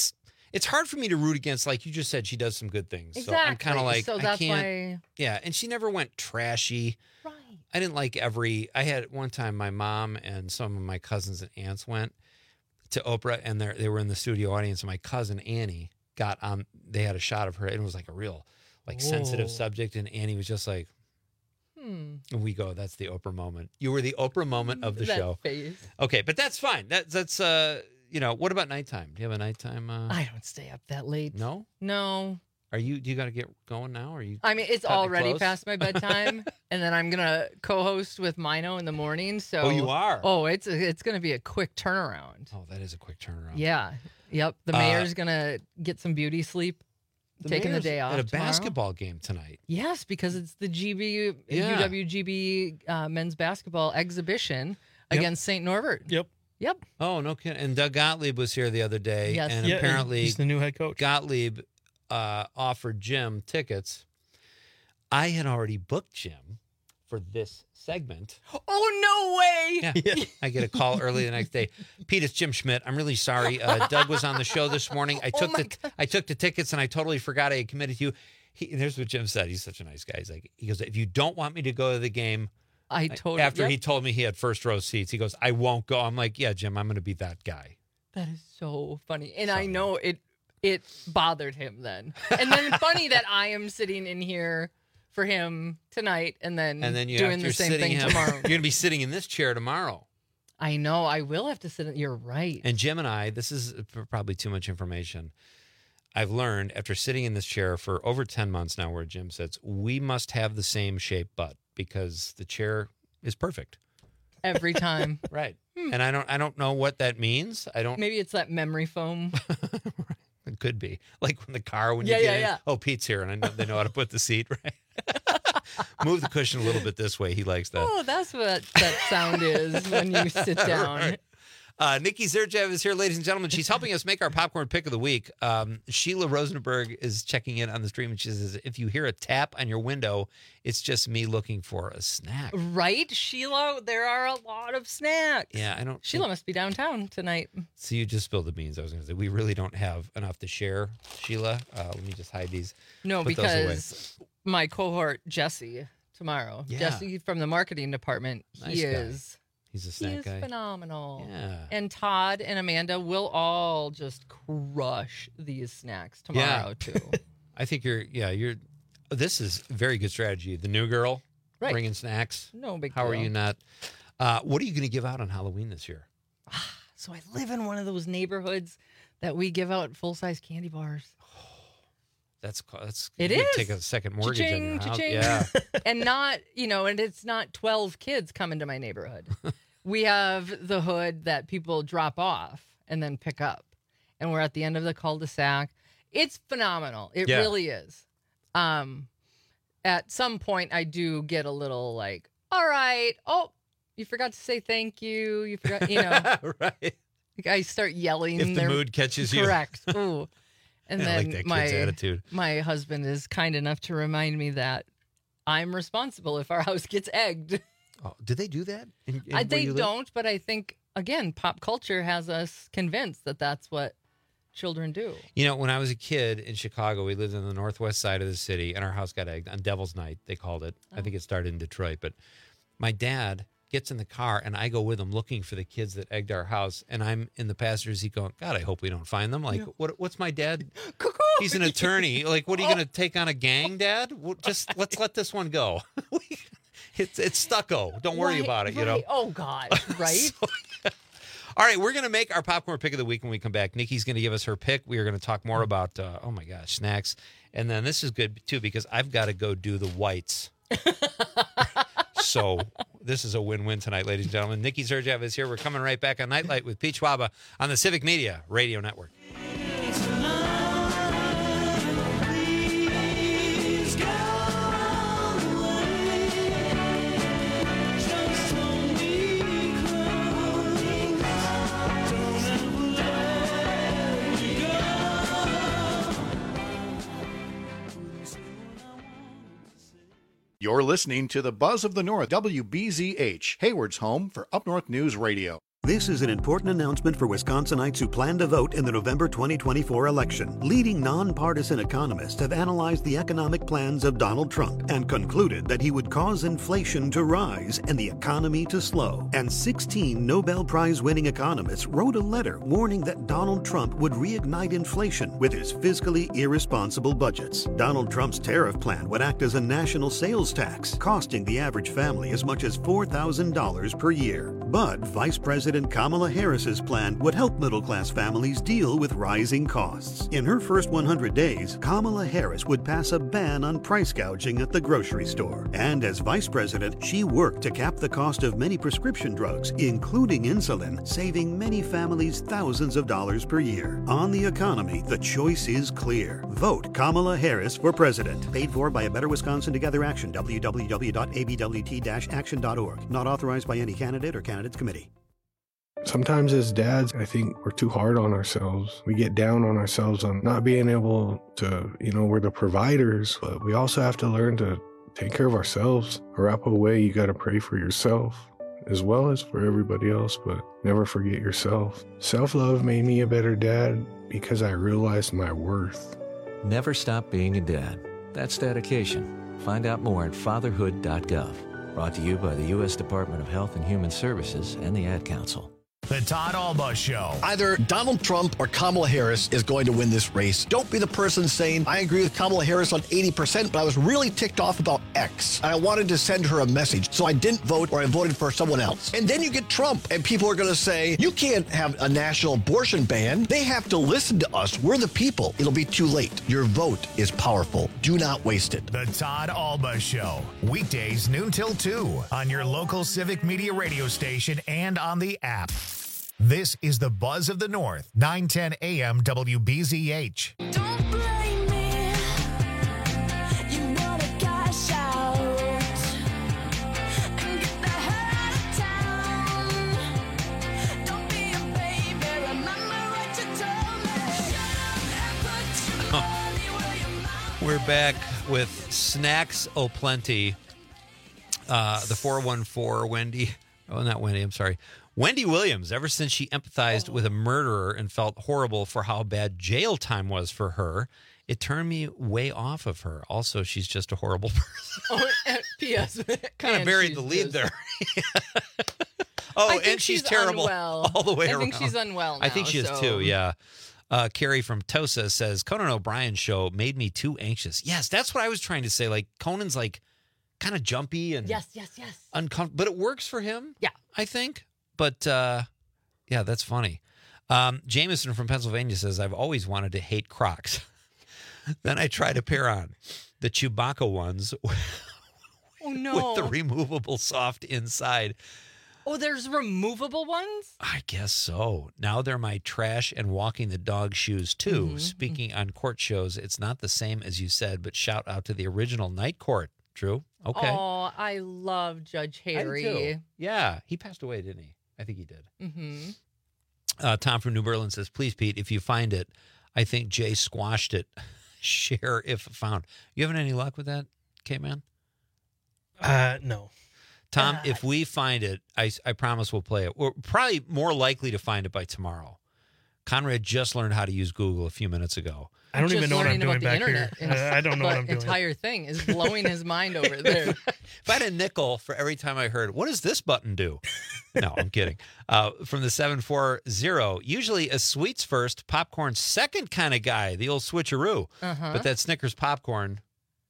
it's hard for me to root against, like you just said, she does some good things. Exactly. So I'm kind of like, so I that's can't. why. Yeah, and she never went trashy. Right. I didn't like every. I had one time my mom and some of my cousins and aunts went to Oprah, and they they were in the studio audience, and my cousin Annie got on. They had a shot of her, and it was like a real, like Whoa. sensitive subject, and Annie was just like. Hmm. And we go, that's the Oprah moment. You were the Oprah moment of the That show. face. Okay, but that's fine. That, that's, uh, you know, what about nighttime? Do you have a nighttime? Uh... I don't stay up that late. No? No. Are you, do you got to get going now? Or are you? I mean, it's cutting it already close? past my bedtime, and then I'm gonna co-host with Mino in the morning. So, Oh, you are? Oh, it's it's gonna be a quick turnaround. Oh, that is a quick turnaround. Yeah. Yep. The Uh, mayor's gonna get some beauty sleep, The taking the mayor's day off. At a tomorrow. basketball game tonight. Yes, because it's the G B Yeah. U W G B uh, men's basketball exhibition Yep. against Saint Norbert. Yep. Yep. Oh, no kidding. And Doug Gottlieb was here the other day. Yes. And Yeah, apparently he's the new head coach. Gottlieb uh, offered Jim tickets. I had already booked Jim for this segment. Oh no way! Yeah. I get a call early the next day. Pete, it's Jim Schmidt. I'm really sorry. Uh, Doug was on the show this morning. I Oh took my the I took the tickets and I totally forgot I had committed to you. He, and here's what Jim said. He's such a nice guy. He's like, he goes, if you don't want me to go to the game, I totally after yep. he told me he had first row seats, he goes, I won't go. I'm like, yeah, Jim, I'm going to be that guy. That is so funny, and I know it. It bothered him then, and then funny that I am sitting in here for him tonight, and then And then you doing have, the you're same sitting thing him- tomorrow. You're going to be sitting in this chair tomorrow. I know. I will have to sit. In, you're right. And Jim and I, this is probably too much information. I've learned after sitting in this chair for over ten months now, where Jim sits, we must have the same shaped butt because the chair is perfect. Every time. Right. And I don't I don't know what that means. I don't Maybe it's that memory foam. It could be. Like when the car when Yeah, you get yeah, in. yeah. Oh, Pete's here and I know they know how to put the seat right. Move the cushion a little bit this way. He likes that. Oh, that's what that sound is when you sit down. Right. Uh, Nikki Zerjev is here, ladies and gentlemen. She's helping us make our popcorn pick of the week. Um, Sheila Rosenberg is checking in on the stream, and she says, if you hear a tap on your window, it's just me looking for a snack. Right, Sheila? There are a lot of snacks. Yeah, I don't. Sheila must be downtown tonight. So you just spilled the beans. I was going to say, we really don't have enough to share, Sheila. Uh, let me just hide these. No, Put those away. because my cohort, Jesse, tomorrow, Yeah. Jesse from the marketing department, Nice he guy. is. He's a He snack is guy. phenomenal. Yeah. And Todd and Amanda will all just crush these snacks tomorrow, too. I think you're, yeah, you're, this is very good strategy. The new girl, Right. bringing snacks. No big How are deal. you not? Uh, what are you going to give out on Halloween this year? So I live in one of those neighborhoods that we give out full-size candy bars. That's, that's, It you could is. take a second mortgage on your Cha-ching, house. cha-ching. Yeah. And not, you know, and it's not twelve kids coming to my neighborhood. We have the hood that people drop off and then pick up. And we're at the end of the cul-de-sac. It's phenomenal. It Yeah. really is. Um, at some point, I do get a little like, all right, oh, you forgot to say thank you. You forgot, you know. Right. I start yelling. If the their- mood catches you. Correct. Ooh. And I then like that my kid's attitude. my husband is kind enough to remind me that I'm responsible if our house gets egged. Oh, did they do that? In, in I, where they you live? don't, but I think again, pop culture has us convinced that that's what children do. You know, when I was a kid in Chicago, we lived on the northwest side of the city, and our house got egged on Devil's Night, they called it. I think it started in Detroit. But my dad gets in the car, and I go with him looking for the kids that egged our house. And I'm in the passenger seat going, God, I hope we don't find them. Like, Yeah. what? what's my dad? He's an attorney. Like, what are you going to take on a gang, Dad? Well, just let's let this one go. it's, it's stucco. Don't worry Right, about it, you right. know? Oh God, right? So, all right, we're going to make our popcorn pick of the week when we come back. Nikki's going to give us her pick. We are going to talk more about, uh, oh my gosh, snacks. And then this is good, too, because I've got to go do the whites. So this is a win-win tonight, ladies and gentlemen. Nikki Zerjev is here. We're coming right back on Nightlight with Pete Schwaba on the Civic Media Radio Network. You're listening to the Buzz of the North, W B Z H, Hayward's home for Up North News Radio. This is an important announcement for Wisconsinites who plan to vote in the November twenty twenty-four election. Leading nonpartisan economists have analyzed the economic plans of Donald Trump and concluded that he would cause inflation to rise and the economy to slow. And sixteen Nobel Prize-winning economists wrote a letter warning that Donald Trump would reignite inflation with his fiscally irresponsible budgets. Donald Trump's tariff plan would act as a national sales tax, costing the average family as much as four thousand dollars per year. But Vice President Kamala Harris's plan would help middle-class families deal with rising costs. In her first one hundred days, Kamala Harris would pass a ban on price gouging at the grocery store. And as vice president, she worked to cap the cost of many prescription drugs, including insulin, saving many families thousands of dollars per year. On the economy, the choice is clear. Vote Kamala Harris for president. Paid for by A Better Wisconsin Together Action, w w w dot a b w t dash action dot org. Not authorized by any candidate or candidates committee. Sometimes as dads, I think we're too hard on ourselves. We get down on ourselves on not being able to, you know, we're the providers, but we also have to learn to take care of ourselves. Arapahoe way, you got to pray for yourself as well as for everybody else, but never forget yourself. Self-love made me a better dad because I realized my worth. Never stop being a dad. That's dedication. Find out more at fatherhood dot gov. Brought to you by the U S Department of Health and Human Services and the Ad Council. The Todd Alba Show. Either Donald Trump or Kamala Harris is going to win this race. Don't be the person saying, I agree with Kamala Harris on eighty percent, but I was really ticked off about X. And I wanted to send her a message, so I didn't vote or I voted for someone else. And then you get Trump, and people are going to say, you can't have a national abortion ban. They have to listen to us. We're the people. It'll be too late. Your vote is powerful. Do not waste it. The Todd Alba Show. Weekdays noon till two on your local Civic Media radio station and on the app. This is the Buzz of the North, nine ten A M W B Z H. Don't blame me. You know to cash out and get the hell out of town. Don't be a baby. Remember what you told me. Shut up and put your money where your mouth. We're back with Snacks O'Plenty. Uh, the four one four, Wendy. Oh, not Wendy. I'm sorry. Wendy Williams, ever since she empathized oh. with a murderer and felt horrible for how bad jail time was for her, it turned me way off of her. Also, she's just a horrible person. Oh, P S Kind of buried the lead just... there. oh, and she's, she's terrible unwell. all the way I around. I think she's unwell now. I think she is so. too, yeah. Uh, Carrie from Tosa says, Conan O'Brien's show made me too anxious. Yes, that's what I was trying to say. Like, Conan's like kind of jumpy and yes, yes, yes, uncomfortable, but it works for him. Yeah, I think. But, uh, yeah, that's funny. Um, Jameson from Pennsylvania says, I've always wanted to hate Crocs. Then I tried a pair on. The Chewbacca ones oh, no. with the removable soft inside. Oh, there's removable ones? I guess so. Now they're my trash and walking the dog shoes, too. Mm-hmm. Speaking on court shows, it's not the same as you said, but shout out to the original Night Court. True? Okay. Oh, I love Judge Harry. I do too. Yeah, he passed away, didn't he? I think he did. Mm-hmm. Uh, Tom from New Berlin says, please, Pete, if you find it, I think Jay squashed it. Share if found. You having any luck with that, K-Man? Uh, no. Tom, Uh, if we find it, I, I promise we'll play it. We're probably more likely to find it by tomorrow. Conrad just learned how to use Google a few minutes ago. I don't just even know what I'm doing about back the internet. here. I, I don't know what I'm doing. The entire thing is blowing his mind over there. If I had a nickel for every time I heard, what does this button do? No, I'm kidding. Uh, from the seven four zero, usually a sweets first, popcorn second kind of guy, the old switcheroo. Uh-huh. But that Snickers popcorn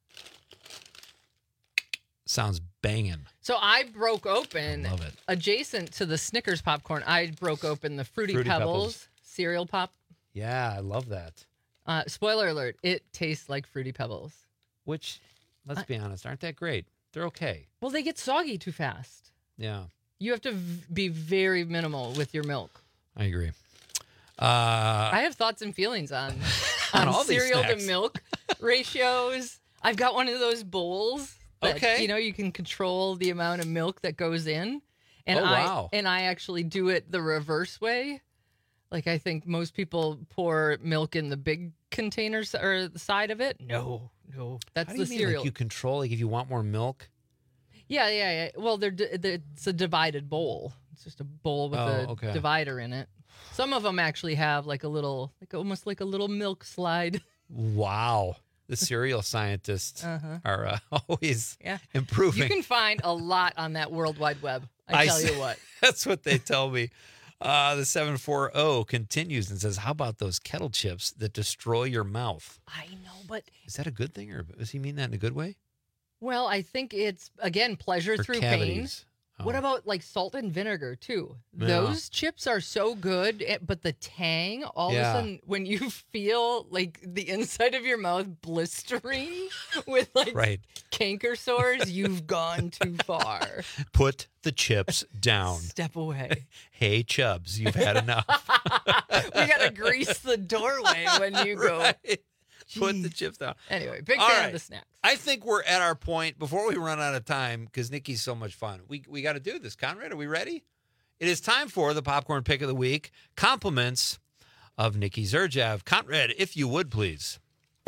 sounds banging. So I broke open, I love it. adjacent to the Snickers popcorn, I broke open the Fruity, Fruity Pebbles, Pebbles cereal pop. Yeah, I love that. Uh, spoiler alert, it tastes like Fruity Pebbles. Which, let's I, be honest, aren't that great? They're okay. Well, they get soggy too fast. Yeah. You have to v- be very minimal with your milk. I agree. Uh, I have thoughts and feelings on, on on all these cereal to snacks. milk ratios. I've got one of those bowls that, Okay. you know, you can control the amount of milk that goes in. And Oh, I, wow. And I actually do it the reverse way. Like, I think most people pour milk in the big containers or the side of it. No, no. That's How do the you mean, cereal. like you control, like if you want more milk? Yeah, yeah, yeah. Well, they're, di- they're it's a divided bowl. It's just a bowl with Oh, a okay. divider in it. Some of them actually have like a little, like almost like a little milk slide. Wow. The cereal scientists Uh-huh. are uh, always Yeah. improving. You can find a lot on that World Wide Web. I, I tell see. you what. That's what they tell me. Uh, the seven forty continues and says, how about those kettle chips that destroy your mouth? I know, but Is that a good thing, or does he mean that in a good way? well, I think it's again pleasure Or through cavities. pain. What Oh. about like salt and vinegar too? Yeah. Those chips are so good, eh, but the tang, all Yeah. of a sudden, when you feel like the inside of your mouth blistering with like Right. canker sores, you've gone too far. Put the chips down. Step away. Hey, Chubbs, you've had enough. We gotta grease the doorway when you go. Right. Put the chips down. Anyway, big All fan right. of the snacks. I think we're at our point before we run out of time because Nikki's so much fun. We we got to do this. Conrad, are we ready? It is time for the popcorn pick of the week. Compliments of Nikki Zerjev. Conrad, if you would, please.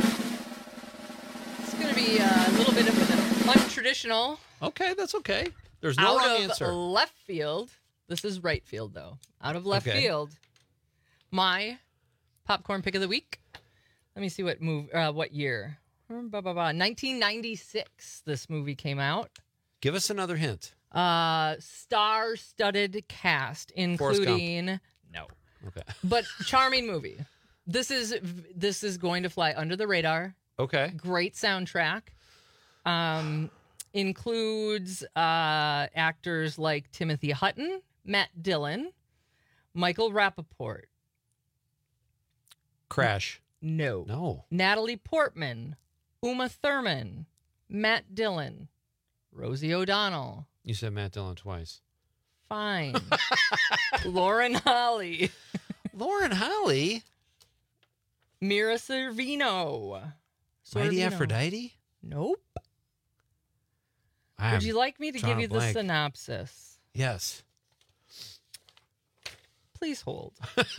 It's gonna be a little bit of an untraditional. Okay, that's okay. There's no Out wrong of answer. left field. This is right field, though. Out of left Okay. field. My popcorn pick of the week. Let me see what move. Uh, what year? Ba, ba, ba. nineteen ninety-six. This movie came out. Give us another hint. Uh, star-studded cast, Forrest Gump. including no, Okay. but charming movie. This is this is going to fly under the radar. Okay. Great soundtrack. Um, includes uh, actors like Timothy Hutton, Matt Dillon, Michael Rappaport. Crash. No. No. Natalie Portman, Uma Thurman, Matt Dillon, Rosie O'Donnell. You said Matt Dillon twice. Fine. Lauren Holly. Lauren Holly? Mira Sorvino. Mighty Sorvino. Aphrodite? Nope. I'm Would you like me to drawing give a you the blank. synopsis? Yes. Please hold.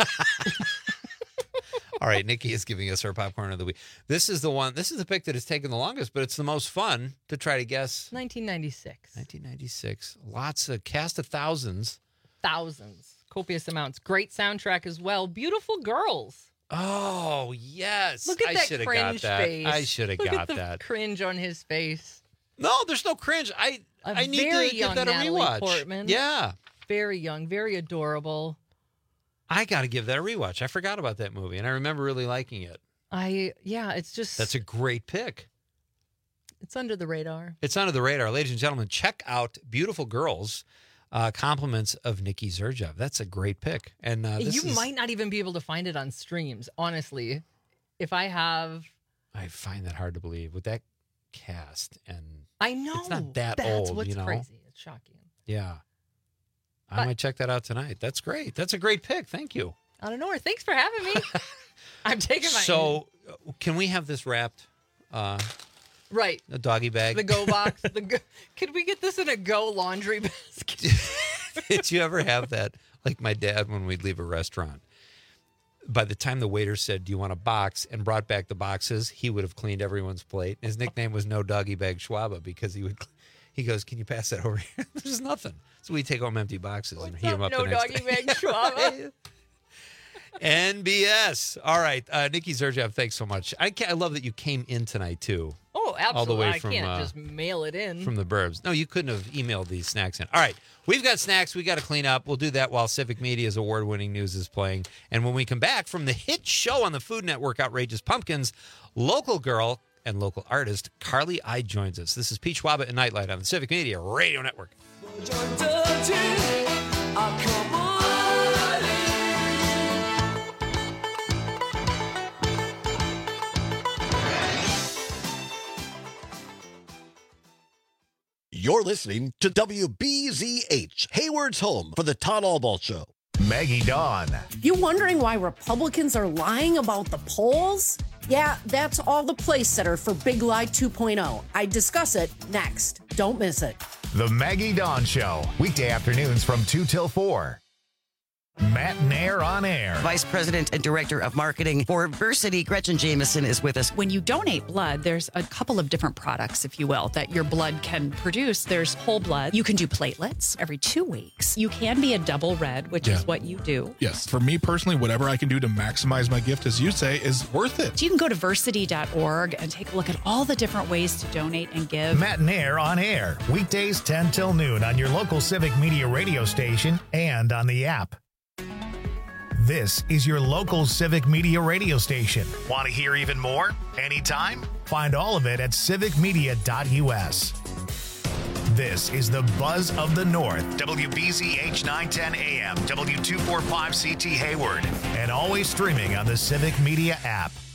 All right, Nikki is giving us her popcorn of the week. This is the one, this is the pick that has taken the longest, but it's the most fun to try to guess. nineteen ninety-six. nineteen ninety-six. Lots of cast of thousands. Thousands. Copious amounts. Great soundtrack as well. Beautiful girls. Oh, yes. Look at I that should have got cringe that. face. I should have Look got at the that. cringe on his face. No, there's no cringe. I A I need very to young give that a Natalie rewatch. Portman. Yeah. Very young, very adorable. I got to give that a rewatch. I forgot about that movie, and I remember really liking it. I yeah, it's just That's a great pick. it's under the radar. It's under the radar. Ladies and gentlemen, check out Beautiful Girls, uh, compliments of Nikki Zerjev. That's a great pick. And uh, this You is- might not even be able to find it on streams, honestly. If I have I find that hard to believe with that cast. And I know it's not that that's old, what's you know? crazy. It's shocking. Yeah. I But- might check that out tonight. That's great. That's a great pick. Thank you. Out of nowhere. Thanks for having me. I'm taking my So, uh, can we have this wrapped? Uh, right. a doggy bag. The go box. The go, could we get this in a go laundry basket? Did you ever have that? Like my dad, when we'd leave a restaurant, by the time the waiter said, "Do you want a box?" and brought back the boxes, he would have cleaned everyone's plate. His nickname was No Doggy Bag Schwaba because he would. He goes, "Can you pass that over here?" There's nothing. So we take home empty boxes and heat them up no the next doggy day. bag Schwaba. N B S. All right, uh, Nikki Zerjev, thanks so much. I, ca I love that you came in tonight too. Oh, absolutely. All the way I from, can't uh, just mail it in. From the burbs. No, you couldn't have emailed these snacks in. All right. We've got snacks we got to clean up. We'll do that while Civic Media's award-winning news is playing. And when we come back from the hit show on the Food Network, Outrageous Pumpkins, local girl and local artist Carly I joins us. This is Pete Schwaba and Nightlight on the Civic Media Radio Network. You're listening to W B Z H, Hayward's home for the Todd Albaugh Show. Maggie Dawn. You wondering why Republicans are lying about the polls? Yeah, that's all the place setter for Big Lie two point oh. I discuss it next. Don't miss it. The Maggie Dawn Show. Weekday afternoons from two till four. Matt Nair on air. Vice President and Director of Marketing for Versity, Gretchen Jameson, is with us. When you donate blood, there's a couple of different products, if you will, that your blood can produce. There's whole blood. You can do platelets every two weeks. You can be a double red, which Yeah. is what you do. Yes. For me personally, whatever I can do to maximize my gift, as you say, is worth it. So you can go to versity dot org and take a look at all the different ways to donate and give. Matt Nair on air. Weekdays ten till noon on your local Civic Media radio station and on the app. This is your local Civic Media radio station. Want to hear even more? Anytime? Find all of it at civic media dot u s. This is the Buzz of the North, W B Z H nine ten A M, W two forty-five C T Hayward, and always streaming on the Civic Media app.